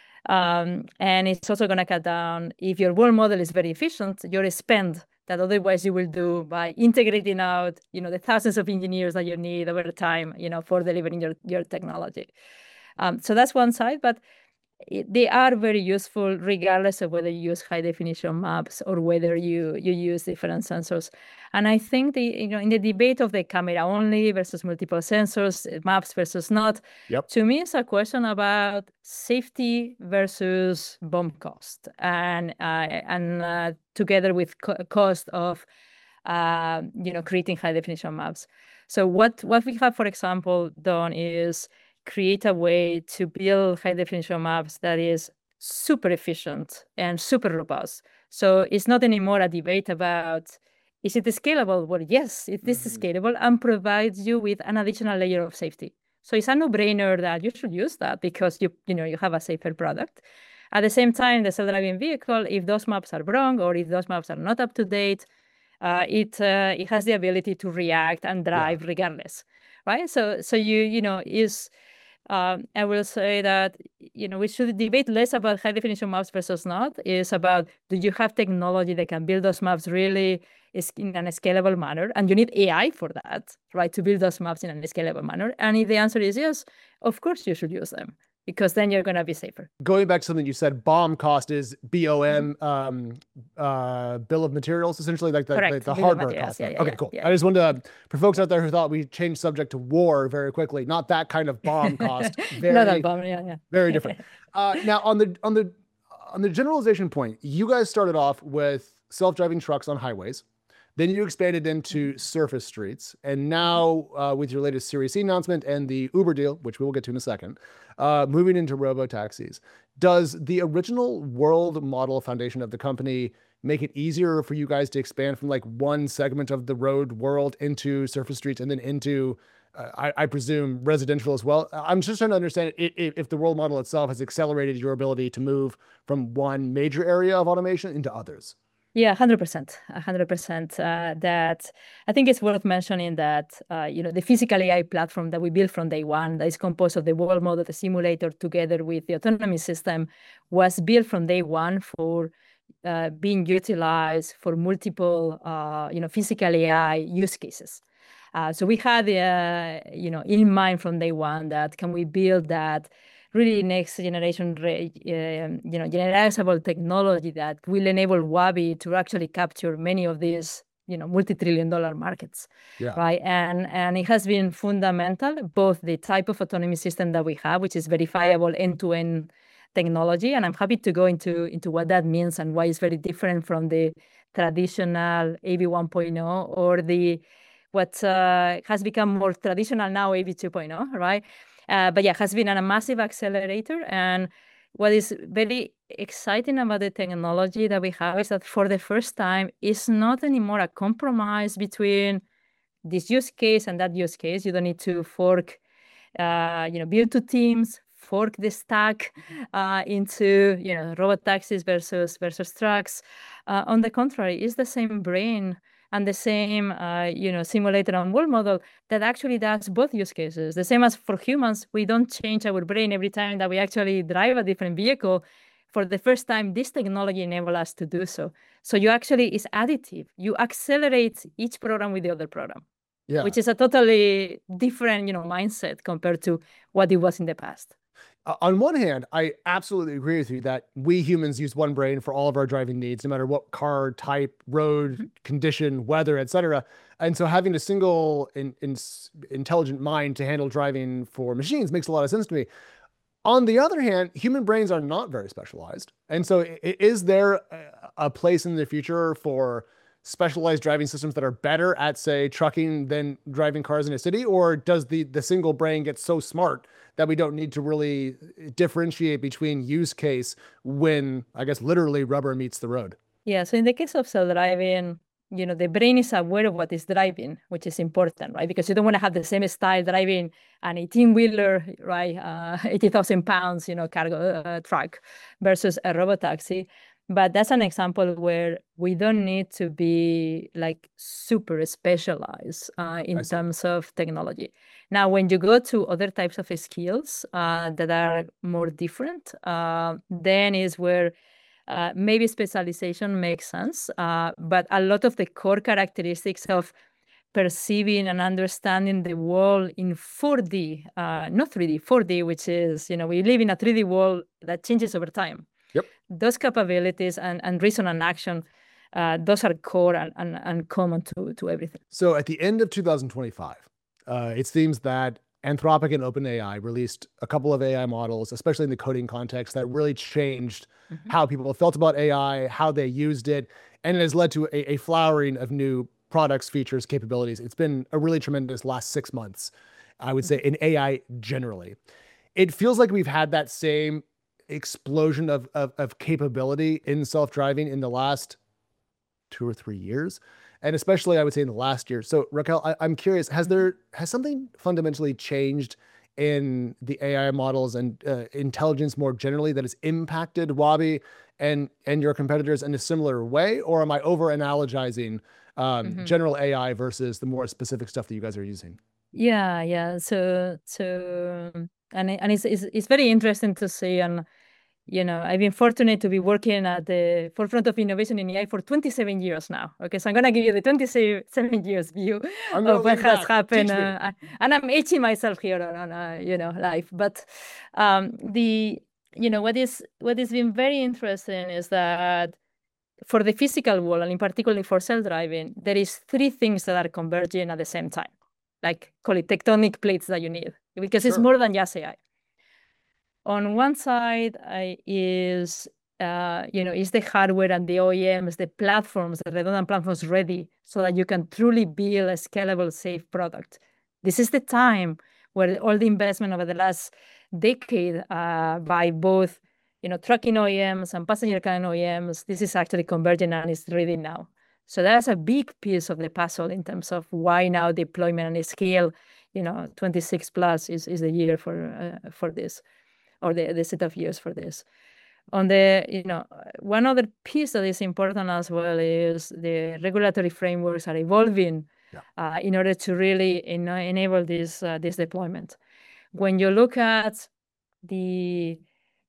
Um, and it's also going to cut down, if your world model is very efficient, your spend that otherwise you will do by integrating out, you know, the thousands of engineers that you need over time, you know, for delivering your, your technology. Um, so that's one side, but it, they are very useful regardless of whether you use high definition maps or whether you you use different sensors. And I think the you know in the debate of the camera only versus multiple sensors, maps versus not, yep. to me it's a question about safety versus BOM cost, and uh, and uh, together with co- cost of uh, you know creating high definition maps. So what what we have, for example, done is create a way to build high definition maps that is super efficient and super robust. So it's not anymore a debate about, is it scalable? Well, yes, it is mm-hmm. scalable and provides you with an additional layer of safety. So it's a no-brainer that you should use that because you, you know, you have a safer product. At the same time, the self-driving vehicle, if those maps are wrong or if those maps are not up to date, uh, it uh, it has the ability to react and drive yeah. regardless, right? So so you you know is Um, I will say that, you know, we should debate less about high definition maps versus not. It's about, do you have technology that can build those maps really in a scalable manner? And you need A I for that, right, to build those maps in a scalable manner. And if the answer is yes, of course you should use them, because then you're going to be safer. Going back to something you said, BOM cost is B O M, um, uh, bill of materials, essentially, like the, the, the hardware cost. Yeah, yeah, okay, yeah, cool. Yeah. I just wanted to, for folks out there who thought we changed subject to war very quickly, not that kind of BOM cost. Very, not that BOM, yeah, yeah. Very different. uh, now, on the on the on the generalization point, you guys started off with self-driving trucks on highways. Then you expanded into surface streets. And now uh, with your latest Series C announcement and the Uber deal, which we will get to in a second, uh, moving into robo-taxis, does the original world model foundation of the company make it easier for you guys to expand from like one segment of the road world into surface streets and then into, uh, I, I presume, residential as well? I'm just trying to understand if, if the world model itself has accelerated your ability to move from one major area of automation into others. Yeah, one hundred percent, one hundred percent. Uh, that I think it's worth mentioning that, uh, you know, the physical A I platform that we built from day one, that is composed of the world model, the simulator, together with the autonomy system, was built from day one for uh, being utilized for multiple, uh, you know, physical A I use cases. Uh, so we had, uh, you know, in mind from day one that can we build that really next generation, uh, you know, generalizable technology that will enable Waabi to actually capture many of these, you know, multi-trillion dollar markets, yeah. right? And and it has been fundamental, both the type of autonomy system that we have, which is verifiable end-to-end technology, and I'm happy to go into into what that means and why it's very different from the traditional A V one point oh or the what uh, has become more traditional now, A V two point oh, right? Uh, but yeah, has been a massive accelerator. And what is very exciting about the technology that we have is that for the first time, it's not anymore a compromise between this use case and that use case. You don't need to fork, uh, you know, build two teams, fork the stack uh, into, you know, robot taxis versus versus trucks. Uh, on the contrary, it's the same brain and the same, uh, you know, simulator and world model that actually does both use cases. The same as for humans, we don't change our brain every time that we actually drive a different vehicle. For the first time, this technology enables us to do so. So you actually, it's additive. You accelerate each program with the other program, yeah. which is a totally different, you know, mindset compared to what it was in the past. On one hand, I absolutely agree with you that we humans use one brain for all of our driving needs, no matter what car type, road mm-hmm. condition, weather, et cetera. And so having a single in, in, intelligent mind to handle driving for machines makes a lot of sense to me. On the other hand, human brains are not very specialized. And so is there a place in the future for specialized driving systems that are better at, say, trucking than driving cars in a city? Or does the, the single brain get so smart that we don't need to really differentiate between use case when, I guess, literally rubber meets the road? Yeah, so in the case of self-driving, you know, the brain is aware of what is driving, which is important, right? Because you don't want to have the same style driving an eighteen-wheeler, right, uh, eighty thousand pounds, you know, cargo uh, truck versus a robot taxi. But that's an example where we don't need to be like super specialized uh, in terms of technology. Now, when you go to other types of skills uh, that are more different, uh, then is where uh, maybe specialization makes sense. Uh, but a lot of the core characteristics of perceiving and understanding the world in four D, uh, not three D, four D, which is, you know, we live in a three D world that changes over time. Yep. Those capabilities and, and reason and action, uh, those are core and, and, and common to, to everything. So at the end of two thousand twenty-five, uh, it seems that Anthropic and OpenAI released a couple of A I models, especially in the coding context, that really changed mm-hmm. how people felt about A I, how they used it, and it has led to a, a flowering of new products, features, capabilities. It's been a really tremendous last six months, I would say, in A I generally. It feels like we've had that same explosion of, of, of capability in self-driving in the last two or three years. And especially, I would say, in the last year. So Raquel, I, I'm curious, has there, has something fundamentally changed in the A I models and uh, intelligence more generally that has impacted Waabi and, and your competitors in a similar way? Or am I over analogizing um, mm-hmm. general A I versus the more specific stuff that you guys are using? Yeah, yeah. So, so, and it, and it's, it's it's very interesting to see. And you know, I've been fortunate to be working at the forefront of innovation in A I for twenty-seven years now. Okay, so I'm gonna give you the twenty-seven years view of what has back. happened, uh, and I'm aging myself here on, uh, you know, life. But um, the, you know, what is what has been very interesting is that for the physical world, and in particular for self-driving, there is three things that are converging at the same time. Like, call it tectonic plates that you need, because sure. it's more than just A I. On one side uh, is, uh, you know, is the hardware and the O E Ms, the platforms, the redundant platforms ready so that you can truly build a scalable, safe product. This is the time where all the investment over the last decade uh, by both, you know, trucking O E Ms and passenger car O E Ms, this is actually converging and it's ready now. So that's a big piece of the puzzle in terms of why now deployment and scale, you know, twenty-six plus is, is the year for uh, for this, or the, the set of years for this. On the, you know, one other piece that is important as well is the regulatory frameworks are evolving yeah. uh, in order to really en enable this, uh, this deployment. When you look at the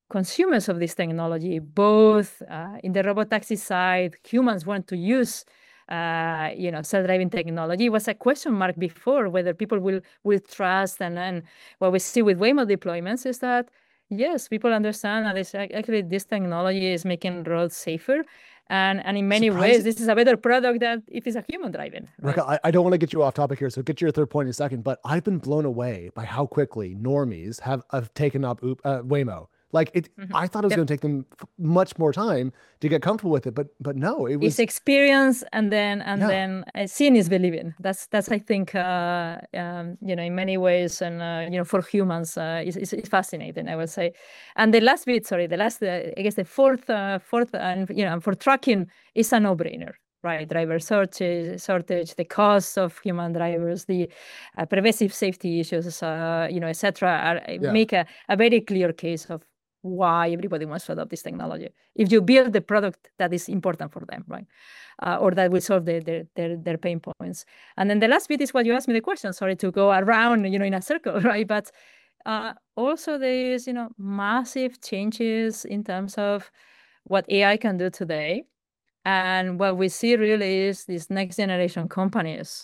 consumers of this technology, both uh, in the robotaxi side, humans want to use uh, you know, self-driving technology. It was a question mark before whether people will will trust. And then what we see with Waymo deployments is that, yes, people understand that it's actually this technology is making roads safer. And, and in many Surprising. ways, this is a better product than if it's a human driving. Right? Raquel, I, I don't want to get you off topic here, so get to your third point in a second, but I've been blown away by how quickly normies have, have taken up uh, Waymo. Like it, mm-hmm. I thought it was yep. going to take them f- much more time to get comfortable with it, but but no, it was it's experience, and then and yeah. then uh, seeing is believing. That's that's I think uh, um, you know, in many ways, and uh, you know, for humans, uh, it's, it's, it's fascinating, I would say. And the last bit, sorry, the last, uh, I guess the fourth, uh, fourth, and you know, for trucking is a no-brainer. Right, driver shortage, shortage, the cost of human drivers, the uh, pervasive safety issues, uh, you know, et cetera, yeah. make a, a very clear case of why everybody wants to adopt this technology. If you build the product that is important for them, right, uh, or that will solve the, their, their their pain points. And then the last bit is what you asked me the question. Sorry to go around, you know, in a circle, right? But uh, also there is, you know, massive changes in terms of what A I can do today. And what we see really is these next generation companies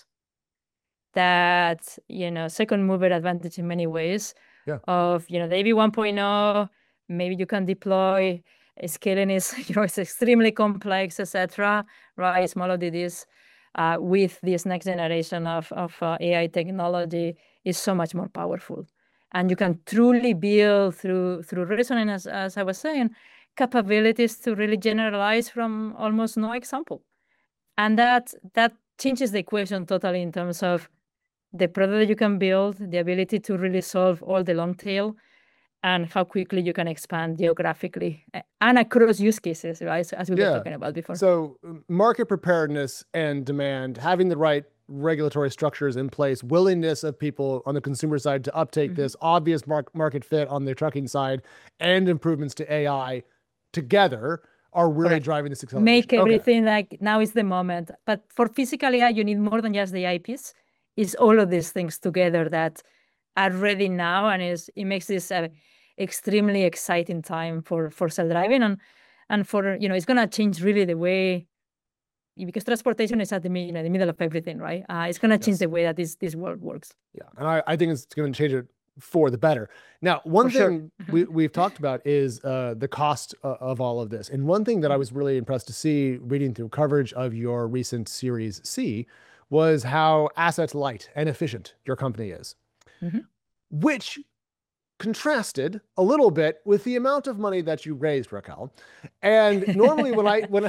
that, you know, second mover advantage in many ways yeah. of, you know, the A V one point oh, maybe you can deploy, scaling is, you know, it's extremely complex, et cetera, right? Small O D Ds uh, with this next generation of, of uh, A I technology is so much more powerful. And you can truly build through, through reasoning, as, as I was saying, capabilities to really generalize from almost no example. And that that changes the equation totally in terms of the product that you can build, the ability to really solve all the long tail, and how quickly you can expand geographically and across use cases, right? As we yeah. were talking about before. So market preparedness and demand, having the right regulatory structures in place, willingness of people on the consumer side to uptake mm-hmm. this, obvious mar- market fit on the trucking side, and improvements to A I together are really Correct. driving this acceleration. Make everything okay. like now is the moment. But for physical A I, you need more than just the A I piece. It's all of these things together that are ready now, and is it makes this a extremely exciting time for for self-driving, and and for, you know, it's gonna change really the way, because transportation is at the, you know, the middle of everything, right? Uh, it's gonna change yes. the way that this this world works. Yeah, and I, I think it's going to change it for the better. Now, one for thing sure. we, we've talked about is uh, the cost uh, of all of this. And one thing that I was really impressed to see reading through coverage of your recent Series C was how asset light and efficient your company is, mm-hmm. which contrasted a little bit with the amount of money that you raised, Raquel. And normally when I, when I,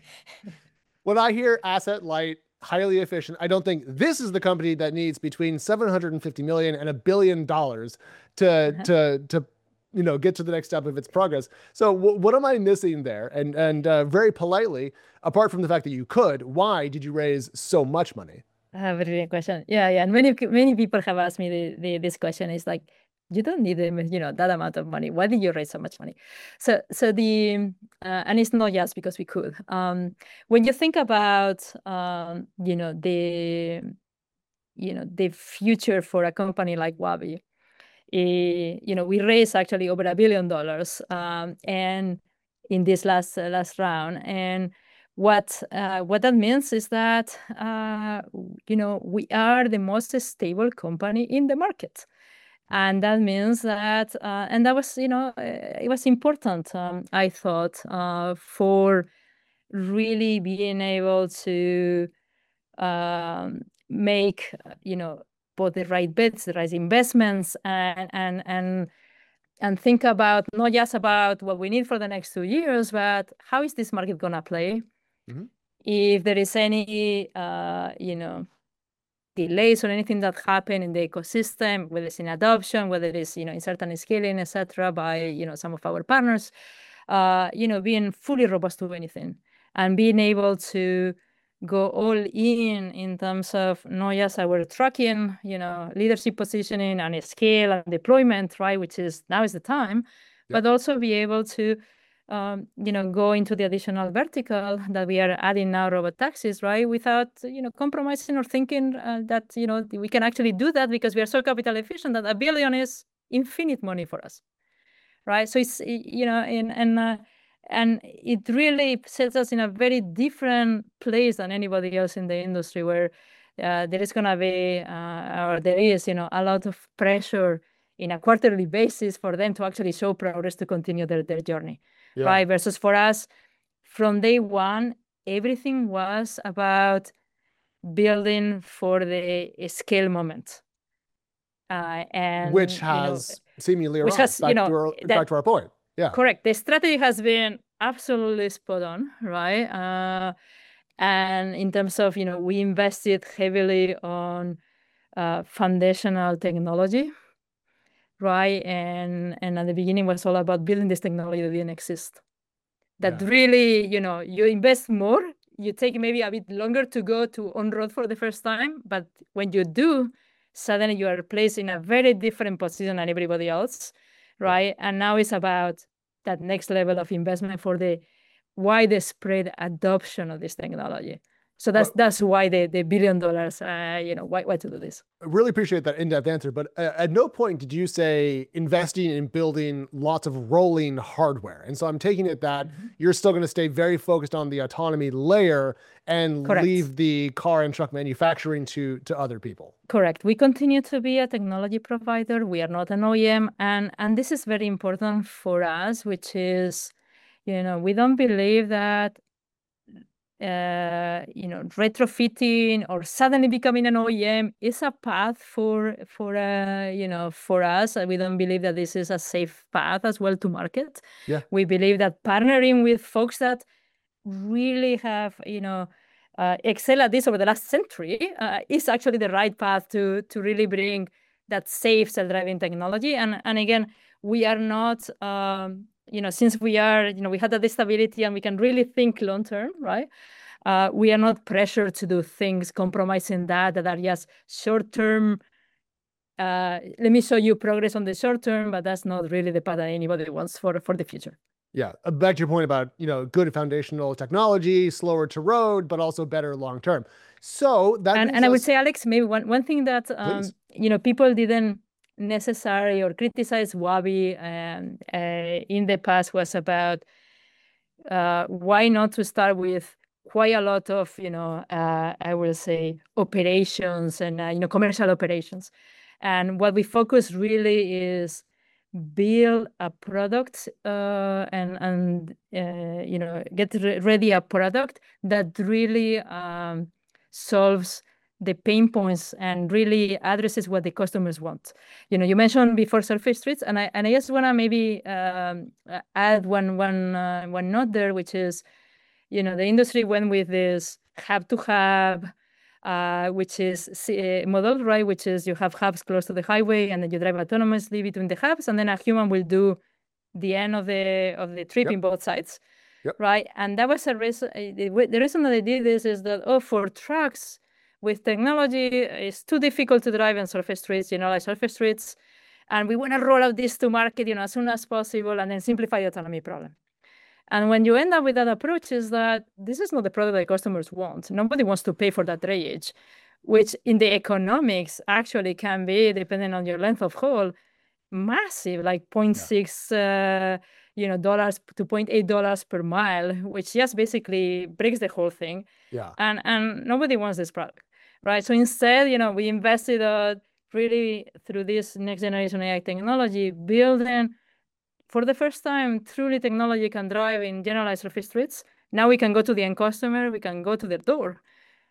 when I hear asset light, highly efficient, I don't think this is the company that needs between seven hundred fifty million and a billion dollars to, uh-huh. to, to, you know, get to the next step of its progress. So w- what am I missing there? And, and uh, very politely, apart from the fact that you could, why did you raise so much money? Uh, very good question. Yeah. Yeah. And many, many people have asked me the, the, this question. Is like, you don't need, you know, that amount of money. Why did you raise so much money? So, so the, uh, and it's not just because we could. Um, when you think about, um, you know, the, you know, the future for a company like Waabi, uh, you know, we raised actually over a billion dollars, um, and in this last uh, last round, and what uh, what that means is that, uh, you know, we are the most stable company in the market. And that means that, uh, and that was, you know, it was important, um, I thought, uh, for really being able to um, make, you know, both the right bets, the right investments, and and and and think about not just about what we need for the next two years, but how is this market gonna play? Mm-hmm. If there is any, uh, you know, delays or anything that happen in the ecosystem, whether it's in adoption, whether it's, you know, in certain scaling, et cetera, by, you know, some of our partners, uh, you know, being fully robust to anything and being able to go all in in terms of not just our trucking, you know, leadership positioning and scale and deployment, right, which is now is the time, yep. but also be able to Um, you know, go into the additional vertical that we are adding now, robot taxis, right? Without, you know, compromising or thinking uh, that, you know, we can actually do that because we are so capital efficient that a billion is infinite money for us, right? So it's, you know, and and uh, and it really sets us in a very different place than anybody else in the industry, where uh, there is going to be, uh, or there is, you know, a lot of pressure in a quarterly basis for them to actually show progress to continue their, their journey, yeah. right? Versus for us, from day one, everything was about building for the scale moment. Uh, and which has you know, seemingly which arrived, has, back, you know, to our, that, back to our point. Yeah, correct. The strategy has been absolutely spot on, right? Uh, and in terms of, you know, we invested heavily on uh, foundational technology, right? And and at the beginning was all about building this technology that didn't exist. That yeah. really, you know, you invest more, you take maybe a bit longer to go to on road for the first time, but when you do, suddenly you are placed in a very different position than everybody else, right? Yeah. And now it's about that next level of investment for the widespread adoption of this technology. So that's well, that's why the, the billion dollars, uh, you know, why, why to do this. I really appreciate that in-depth answer, but uh, at no point did you say investing in building lots of rolling hardware. And so I'm taking it that mm-hmm. you're still going to stay very focused on the autonomy layer and Correct. Leave the car and truck manufacturing to, to other people. Correct. We continue to be a technology provider. We are not an O E M. And, and this is very important for us, which is, you know, we don't believe that Uh, you know, retrofitting or suddenly becoming an O E M is a path for for uh, you know for us. We don't believe that this is a safe path as well to market. Yeah, we believe that partnering with folks that really have you know uh, excel at this over the last century uh, is actually the right path to to really bring that safe self-driving technology. And and again, we are not. Um, You know, since we are, you know, we had that stability and we can really think long term, right? Uh, we are not pressured to do things compromising that, that are just short term. Uh, let me show you progress on the short term, but that's not really the path that anybody wants for, for the future. Yeah. Back to your point about, you know, good foundational technology, slower to road, but also better long term. So that And, and I would say, Alex, maybe one, one thing that, um, you know, people didn't necessary or criticize Waabi um, uh, in the past was about uh, why not to start with quite a lot of, you know, uh, I will say operations and, uh, you know, commercial operations. And what we focus really is build a product uh, and, and uh, you know, get re- ready a product that really um, solves the pain points and really addresses what the customers want. You know, you mentioned before surface streets, and I and I just want to maybe um, add one one uh, one note there, which is, you know, the industry went with this hub to hub, uh, which is a model, right? Which is you have hubs close to the highway, and then you drive autonomously between the hubs, and then a human will do the end of the of the trip yep. in both sides, yep. right? And that was a reason. The reason that they did this is that oh, for trucks. With technology, it's too difficult to drive on surface streets, you know, like surface streets. And we want to roll out this to market, you know, as soon as possible and then simplify the autonomy problem. And when you end up with that approach is that this is not the product that customers want. Nobody wants to pay for that drayage, which in the economics actually can be, depending on your length of haul, massive, like zero point six yeah. uh, you know, dollars to zero point eight dollars per mile, which just basically breaks the whole thing. Yeah. And and nobody wants this product. Right. So instead, you know, we invested uh, really through this next generation A I technology, building for the first time, truly technology can drive in generalized surface streets. Now we can go to the end customer, we can go to their door.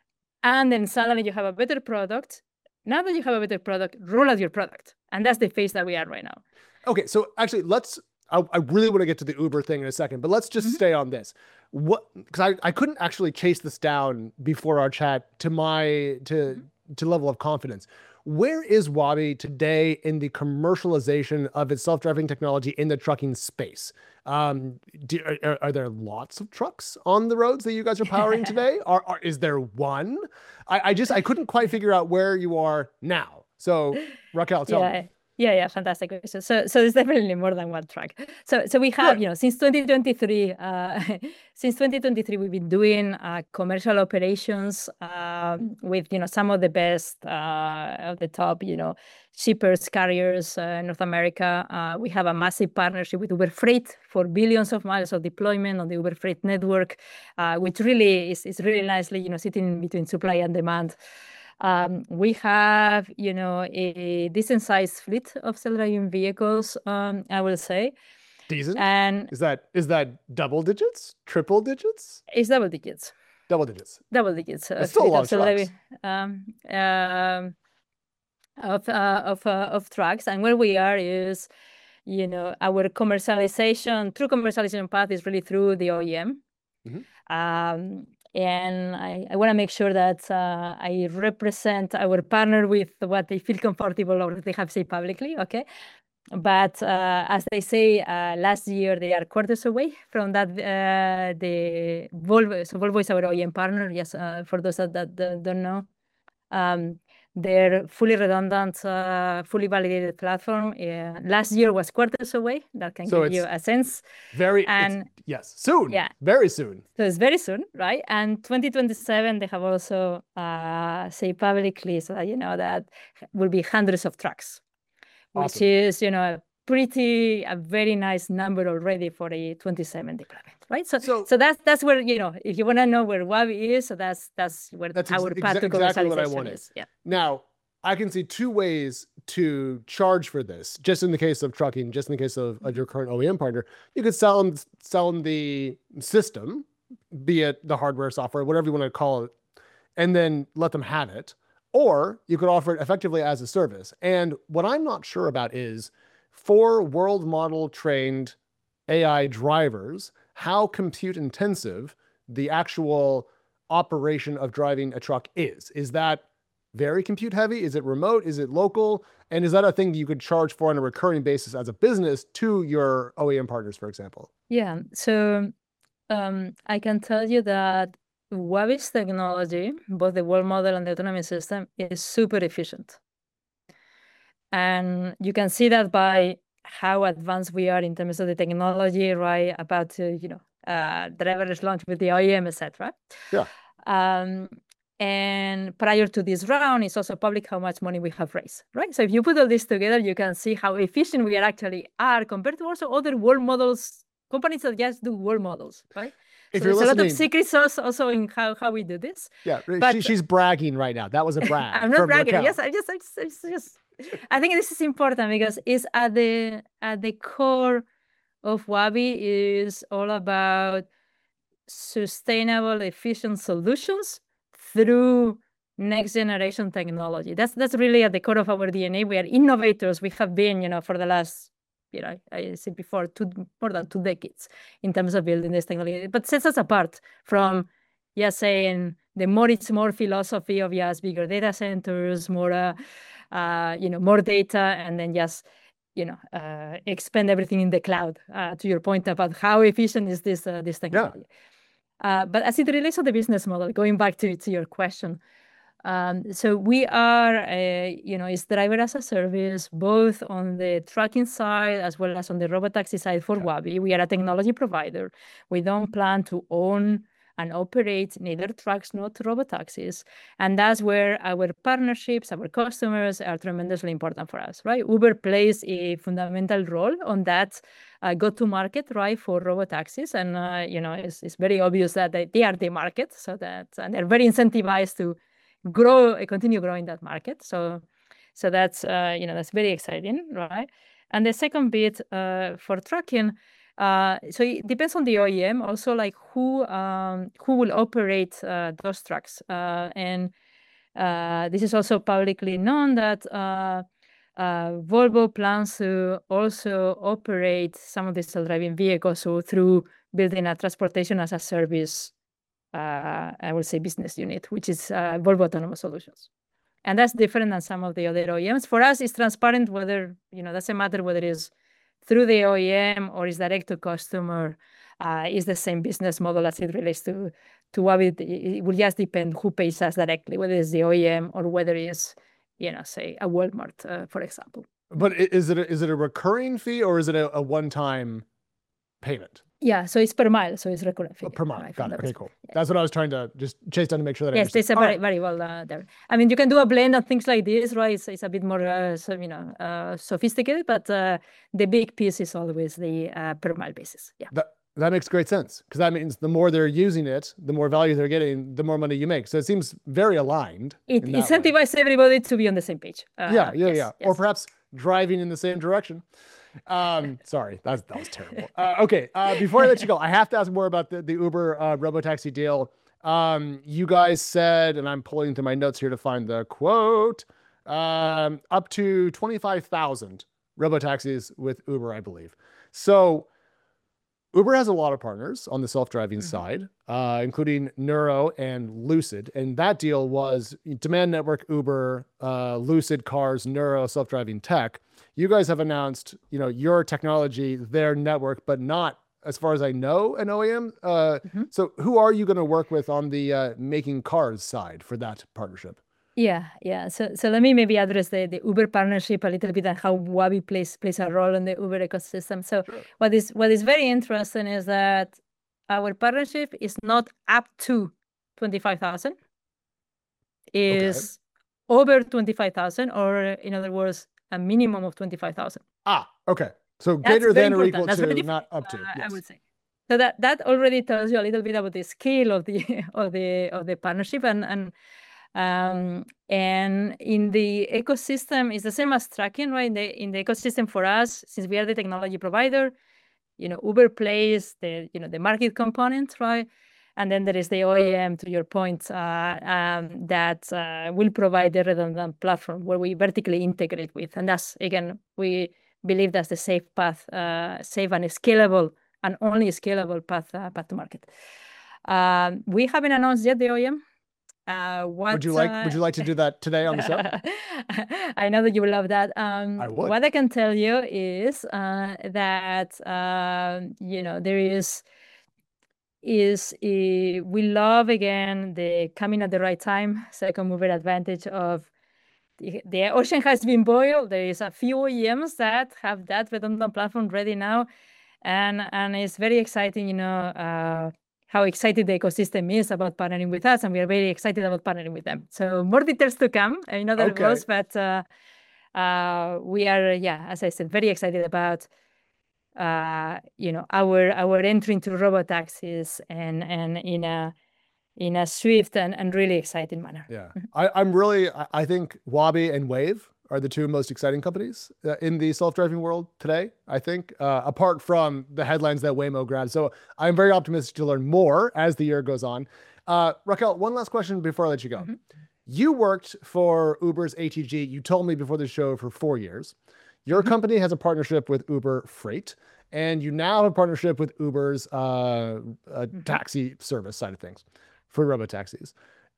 And then suddenly you have a better product. Now that you have a better product, roll out your product. And that's the phase that we are right now. Okay. So actually, let's, I, I really want to get to the Uber thing in a second, but let's just mm-hmm. stay on this. What, because I, I couldn't actually chase this down before our chat to my, to, mm-hmm. to level of confidence. Where is Waabi today in the commercialization of its self-driving technology in the trucking space? Um, do, are, are there lots of trucks on the roads that you guys are powering today? Are, are is there one? I, I just, I couldn't quite figure out where you are now. So Raquel, tell yeah. me. Yeah, yeah, fantastic question. So, so there's definitely more than one truck. So, so we have, Good. you know, since twenty twenty-three, uh, since twenty twenty-three, we've been doing uh, commercial operations uh, with, you know, some of the best uh, of the top, you know, shippers, carriers uh, in North America. Uh, we have a massive partnership with Uber Freight for billions of miles of deployment on the Uber Freight network, uh, which really is, is really nicely, you know, sitting between supply and demand. Um, we have, you know, a decent sized fleet of self-driving vehicles, um, I will say. Decent? And is that is that double digits? Triple digits? It's double digits. Double digits. Double digits. That's still a lot of trucks. Um, um, of uh, of uh, of trucks, and where we are is, you know, our commercialization, true commercialization path is really through the O E M. Mm-hmm. Um, And I, I want to make sure that uh, I represent our partner with what they feel comfortable or they have said publicly, okay? But uh, as they say, uh, last year they are quarters away from that. Uh, the Volvo, so Volvo is our O E M partner. Yes, uh, for those that, that, that don't know, um, their fully redundant, uh, fully validated platform uh, last year was quarters away. That can So give you a sense. Very and yes, soon. Yeah, very soon. So it's very soon, right? And twenty twenty-seven, they have also uh, say publicly, so that you know that will be hundreds of trucks, awesome. Which is, you know, a pretty, a very nice number already for a twenty-seven deployment, right? So, so, so that's that's where, you know, if you want to know where Waabi is, so that's that's where that's our ex- path to exactly what I commercialization wanted. is. Yeah. Now, I can see two ways to charge for this. Just in the case of trucking, just in the case of, of your current O E M partner, you could sell them sell them the system, be it the hardware, software, whatever you want to call it, and then let them have it. Or you could offer it effectively as a service. And what I'm not sure about is, for world model trained A I drivers, how compute intensive the actual operation of driving a truck is. Is that very compute heavy? Is it remote? Is it local? And is that a thing you could charge for on a recurring basis as a business to your O E M partners, for example? Yeah. So um, I can tell you that Waabi's technology, both the world model and the autonomy system, is super efficient. And you can see that by how advanced we are in terms of the technology, right? About to, you know, uh, driverless launch with the O E M, et cetera. Yeah. Um, and prior to this round, it's also public how much money we have raised, right? So if you put all this together, you can see how efficient we are actually are compared to also other world models, companies that just do world models, right? If so you're there's listening, a lot of secrets also, also in how, how we do this. Yeah, but, she, she's bragging right now. That was a brag. I'm not bragging. Yes, I just, I just, I just, I just, I think this is important because it's at the at the core of Waabi is all about sustainable, efficient solutions through next generation technology. That's that's really at the core of our D N A. We are innovators. We have been, you know, for the last, you know, I said before, two, more than two decades in terms of building this technology. But sets us apart from, yeah, saying the more it's more philosophy of yes, bigger data centers, more, uh, uh, you know, more data, and then just, you know, uh, expand everything in the cloud. Uh, to your point about how efficient is this uh, this technology. Yeah. Uh, but as it relates to the business model, going back to to your question. Um, so we are, uh, you know, it's driver as a service, both on the trucking side as well as on the robotaxi side for Waabi. We are a technology provider. We don't plan to own and operate neither trucks nor robotaxis. And that's where our partnerships, our customers are tremendously important for us, right? Uber plays a fundamental role on that uh, go-to-market, right, for robotaxis. And, uh, you know, it's, it's very obvious that they, they are the market, so that, and they're very incentivized to grow, continue growing that market. So, so that's, uh, you know, that's very exciting, right? And the second bit uh, for trucking, uh, so it depends on the O E M, also like who um, who will operate uh, those trucks. Uh, and uh, this is also publicly known that uh, uh, Volvo plans to also operate some of the self-driving vehicles so through building a transportation as a service, uh, I would say, business unit, which is uh, Volvo Autonomous Solutions. And that's different than some of the other O E Ms. For us, it's transparent whether, you know, doesn't matter whether it is through the O E M or is direct to customer, uh, is the same business model as it relates to, to Waabi. It will just depend who pays us directly, whether it's the O E M or whether it's, you know, say a Walmart, uh, for example. But is it a, is it a recurring fee or is it a, a one-time payment? Yeah, so it's per mile, so it's recurrent fee. Oh, per mile, right, got it. Okay, cool. Yes. That's what I was trying to just chase down to make sure that I yes, understand. there's a All very, right. very well uh, there. I mean, you can do a blend and things like this, right? It's, it's a bit more, uh, so, you know, uh, sophisticated, but uh, the big piece is always the uh, per mile basis. Yeah. That, that makes great sense because that means the more they're using it, the more value they're getting, the more money you make. So it seems very aligned. It incentivizes everybody to be on the same page. Uh, yeah, yeah, yes, yeah. Yes. Or perhaps driving in the same direction. Um, sorry, that's, that was terrible. Uh, okay, uh, before I let you go, I have to ask more about the, the Uber uh, Robotaxi deal. Um, you guys said, and I'm pulling to my notes here to find the quote, um, up to twenty-five thousand Robotaxis with Uber, I believe. So Uber has a lot of partners on the self-driving mm-hmm. side, uh, including Nuro and Lucid. And that deal was Demand Network, Uber, uh, Lucid Cars, Nuro, self-driving tech. You guys have announced, you know, your technology, their network, but not, as far as I know, an O E M. Uh, mm-hmm. So who are you going to work with on the uh, making cars side for that partnership? Yeah, yeah. So, so let me maybe address the, the Uber partnership a little bit and how Waabi plays plays a role in the Uber ecosystem. So, sure. what is what is very interesting is that our partnership is not up to twenty-five thousand, is okay. over twenty-five thousand, or in other words, a minimum of twenty-five thousand. Ah, okay. So greater than or equal That's to, not up to. Uh, yes. I would say. So that that already tells you a little bit about the scale of the of the of the partnership and and. Um, and in the ecosystem, it's the same as tracking, right? In the, in the ecosystem for us, since we are the technology provider, you know, Uber plays the, you know, the market component, right? And then there is the O E M, to your point, uh, um, that uh, will provide the redundant platform where we vertically integrate with. And that's, again, we believe that's the safe path, uh, safe and scalable, and only scalable path, uh, path to market. Um, we haven't announced yet the O E M. Uh, what, would you like? uh, would you like to do that today on the show? I know that you will love that. Um, I would. What I can tell you is uh, that uh, you know there is is a, we love again the coming at the right time, second mover advantage of the, the ocean has been boiled. There is a few O E Ms that have that redundant platform ready now, and and it's very exciting. You know. Uh, how excited the ecosystem is about partnering with us, and we are very excited about partnering with them. So more details to come in other okay. words, but uh, uh, we are, yeah, as I said, very excited about, uh, you know, our our entry into robotaxis and and in a in a swift and, and really exciting manner. Yeah, I, I'm really, I think Waabi and Wave are the two most exciting companies uh, in the self-driving world today, I think, uh, apart from the headlines that Waymo grabbed. So I'm very optimistic to learn more as the year goes on. Uh, Raquel, one last question before I let you go. Mm-hmm. You worked for Uber's A T G, you told me before the show, for four years. Your mm-hmm. company has a partnership with Uber Freight, and you now have a partnership with Uber's uh, uh, mm-hmm. taxi service side of things for robotaxis.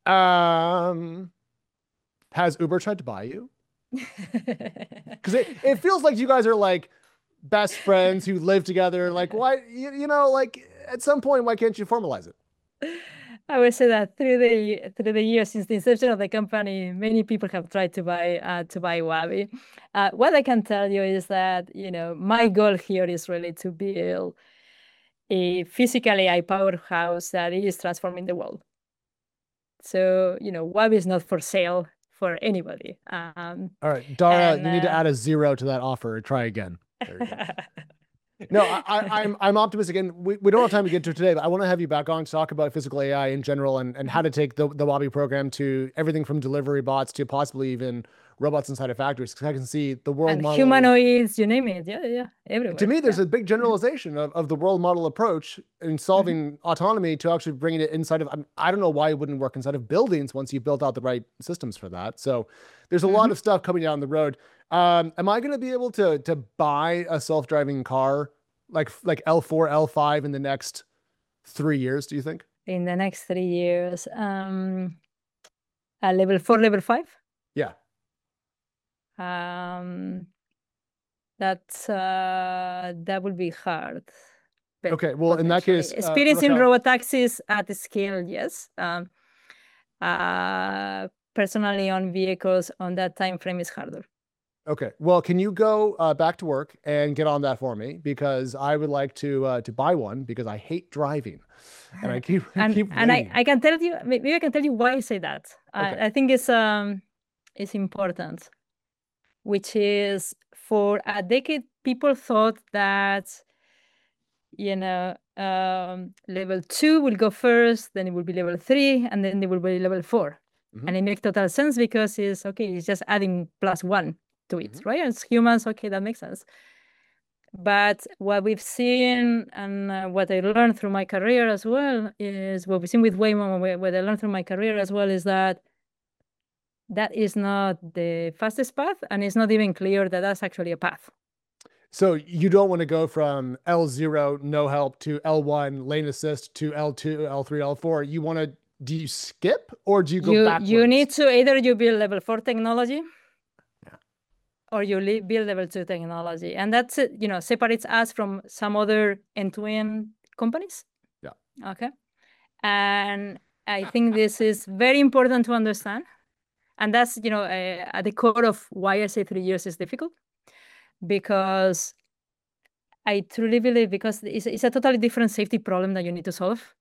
Um, has Uber tried to buy you? Because it, it feels like you guys are like best friends who live together. Like, why, you, you know, like at some point, why can't you formalize it? I would say that through the through the years since the inception of the company, many people have tried to buy uh, to buy Waabi. Uh, what I can tell you is that, you know, my goal here is really to build a physical A I powerhouse that is transforming the world. So, you know, Waabi is not for sale for anybody. Um, All right, Dara, and, you need to uh, add a zero to that offer. Try again. There you go. No, I, I, I'm I'm optimistic, and we, we don't have time to get to it today, but I want to have you back on to talk about physical A I in general and, and how to take the, the Waabi program to everything from delivery bots to possibly even robots inside of factories. Because I can see the world and model. Humanoids, you name it. Yeah, yeah, everywhere. To me, there's yeah. a big generalization of, of the world model approach in solving mm-hmm. autonomy to actually bringing it inside of, I don't know why it wouldn't work inside of buildings once you built out the right systems for that. So there's a mm-hmm. lot of stuff coming down the road. Um, am I going to be able to to buy a self-driving car like like L four, L five in the next three years, do you think? In the next three years, um, uh, level four, level five? Yeah. Um, that's, uh, that would be hard. But okay, well, in that case... Experiencing uh, robotaxis at the scale, yes. Um, uh, personally, on vehicles on that time frame is harder. Okay. Well, can you go uh, back to work and get on that for me? Because I would like to uh, to buy one because I hate driving, and I keep and keep and I, waiting. I can tell you, maybe I can tell you why I say that. Okay. I, I think it's um it's important, which is for a decade people thought that, you know, um, level two will go first, then it will be level three, and then it will be level four. Mhm. And it makes total sense because it's okay, it's just adding plus one to it, Mhm. right? As humans, okay, that makes sense. But what we've seen and uh, what I learned through my career as well is what we've seen with Waymo, what what I learned through my career as well is that that is not the fastest path, and it's not even clear that that's actually a path. So you don't want to go from L zero, no help, to L one, lane assist, to L two, L three, L four. You want to, do you skip or do you go You backwards? you need to either you build level four technology, or you le- build level two technology, and that's it, you know, separates us from some other end-to-end companies. Yeah. Okay. And I think this is very important to understand, and that's, you know, uh, at the core of why I say three years is difficult, because I truly believe because it's, it's a totally different safety problem that you need to solve.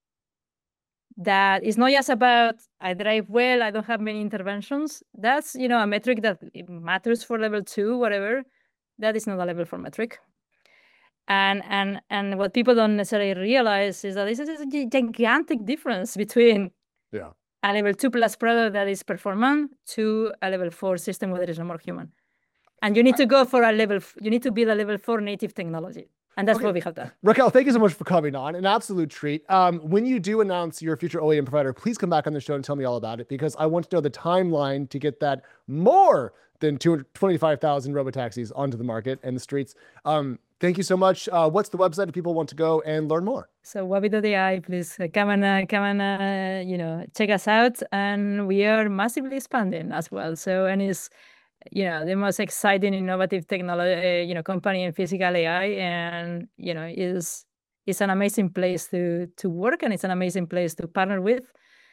That is not just about I drive well, I don't have many interventions. That's, you know, a metric that matters for level two, whatever. That is not a level four metric. And and and what people don't necessarily realize is that this is a gigantic difference between Yeah. a level two plus product that is performant to a level four system where there is no more human. And you need to go for a level, you need to build a level four native technology. And that's Okay. what we have done. Raquel, thank you so much for coming on. An absolute treat. Um, when you do announce your future O E M provider, please come back on the show and tell me all about it, because I want to know the timeline to get that more than two hundred twenty-five thousand robotaxis onto the market and the streets. Um, thank you so much. Uh, what's the website if people want to go and learn more? So Wabi dot A I, please uh, come and uh, come and uh, you know, check us out. And we are massively expanding as well. So, and it's, you know, the most exciting, innovative technology, uh, you know, company in physical A I, and, you know, is it's an amazing place to to work, and it's an amazing place to partner with.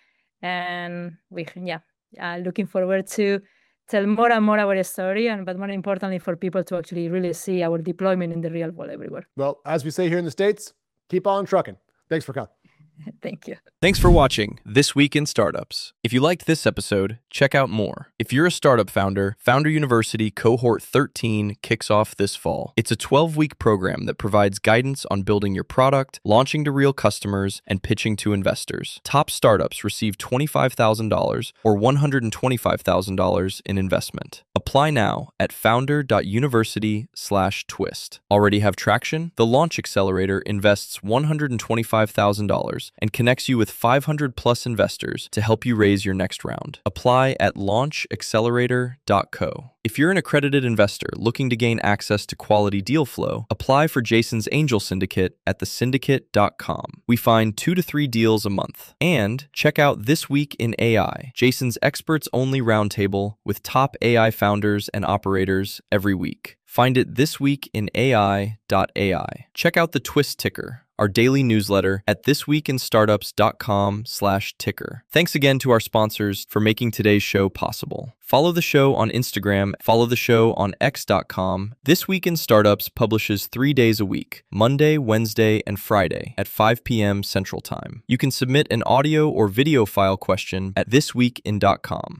And we, yeah, uh, looking forward to tell more and more our story, and but more importantly, for people to actually really see our deployment in the real world everywhere. Well, as we say here in the States, keep on trucking. Thanks for coming. Thank you. Thanks for watching This Week in Startups. If you liked this episode, check out more. If you're a startup founder, Founder University Cohort thirteen kicks off this fall. It's a twelve-week program that provides guidance on building your product, launching to real customers, and pitching to investors. Top startups receive twenty-five thousand dollars or one hundred twenty-five thousand dollars in investment. Apply now at founder dot university slash twist. Already have traction? The Launch Accelerator invests one hundred twenty-five thousand dollars and connects you with five hundred plus investors to help you raise your next round. Apply at launch accelerator dot co. If you're an accredited investor looking to gain access to quality deal flow, apply for Jason's Angel Syndicate at the syndicate dot com. We find two to three deals a month. And check out This Week in A I, Jason's experts-only roundtable with top A I founders and operators every week. Find it this week in A I dot A I. Check out the Twist ticker, our daily newsletter, at this week in startups dot com slash ticker. Thanks again to our sponsors for making today's show possible. Follow the show on Instagram, follow the show on x dot com. This Week in Startups publishes three days a week, Monday, Wednesday, and Friday at five p.m. Central Time. You can submit an audio or video file question at this week in dot com.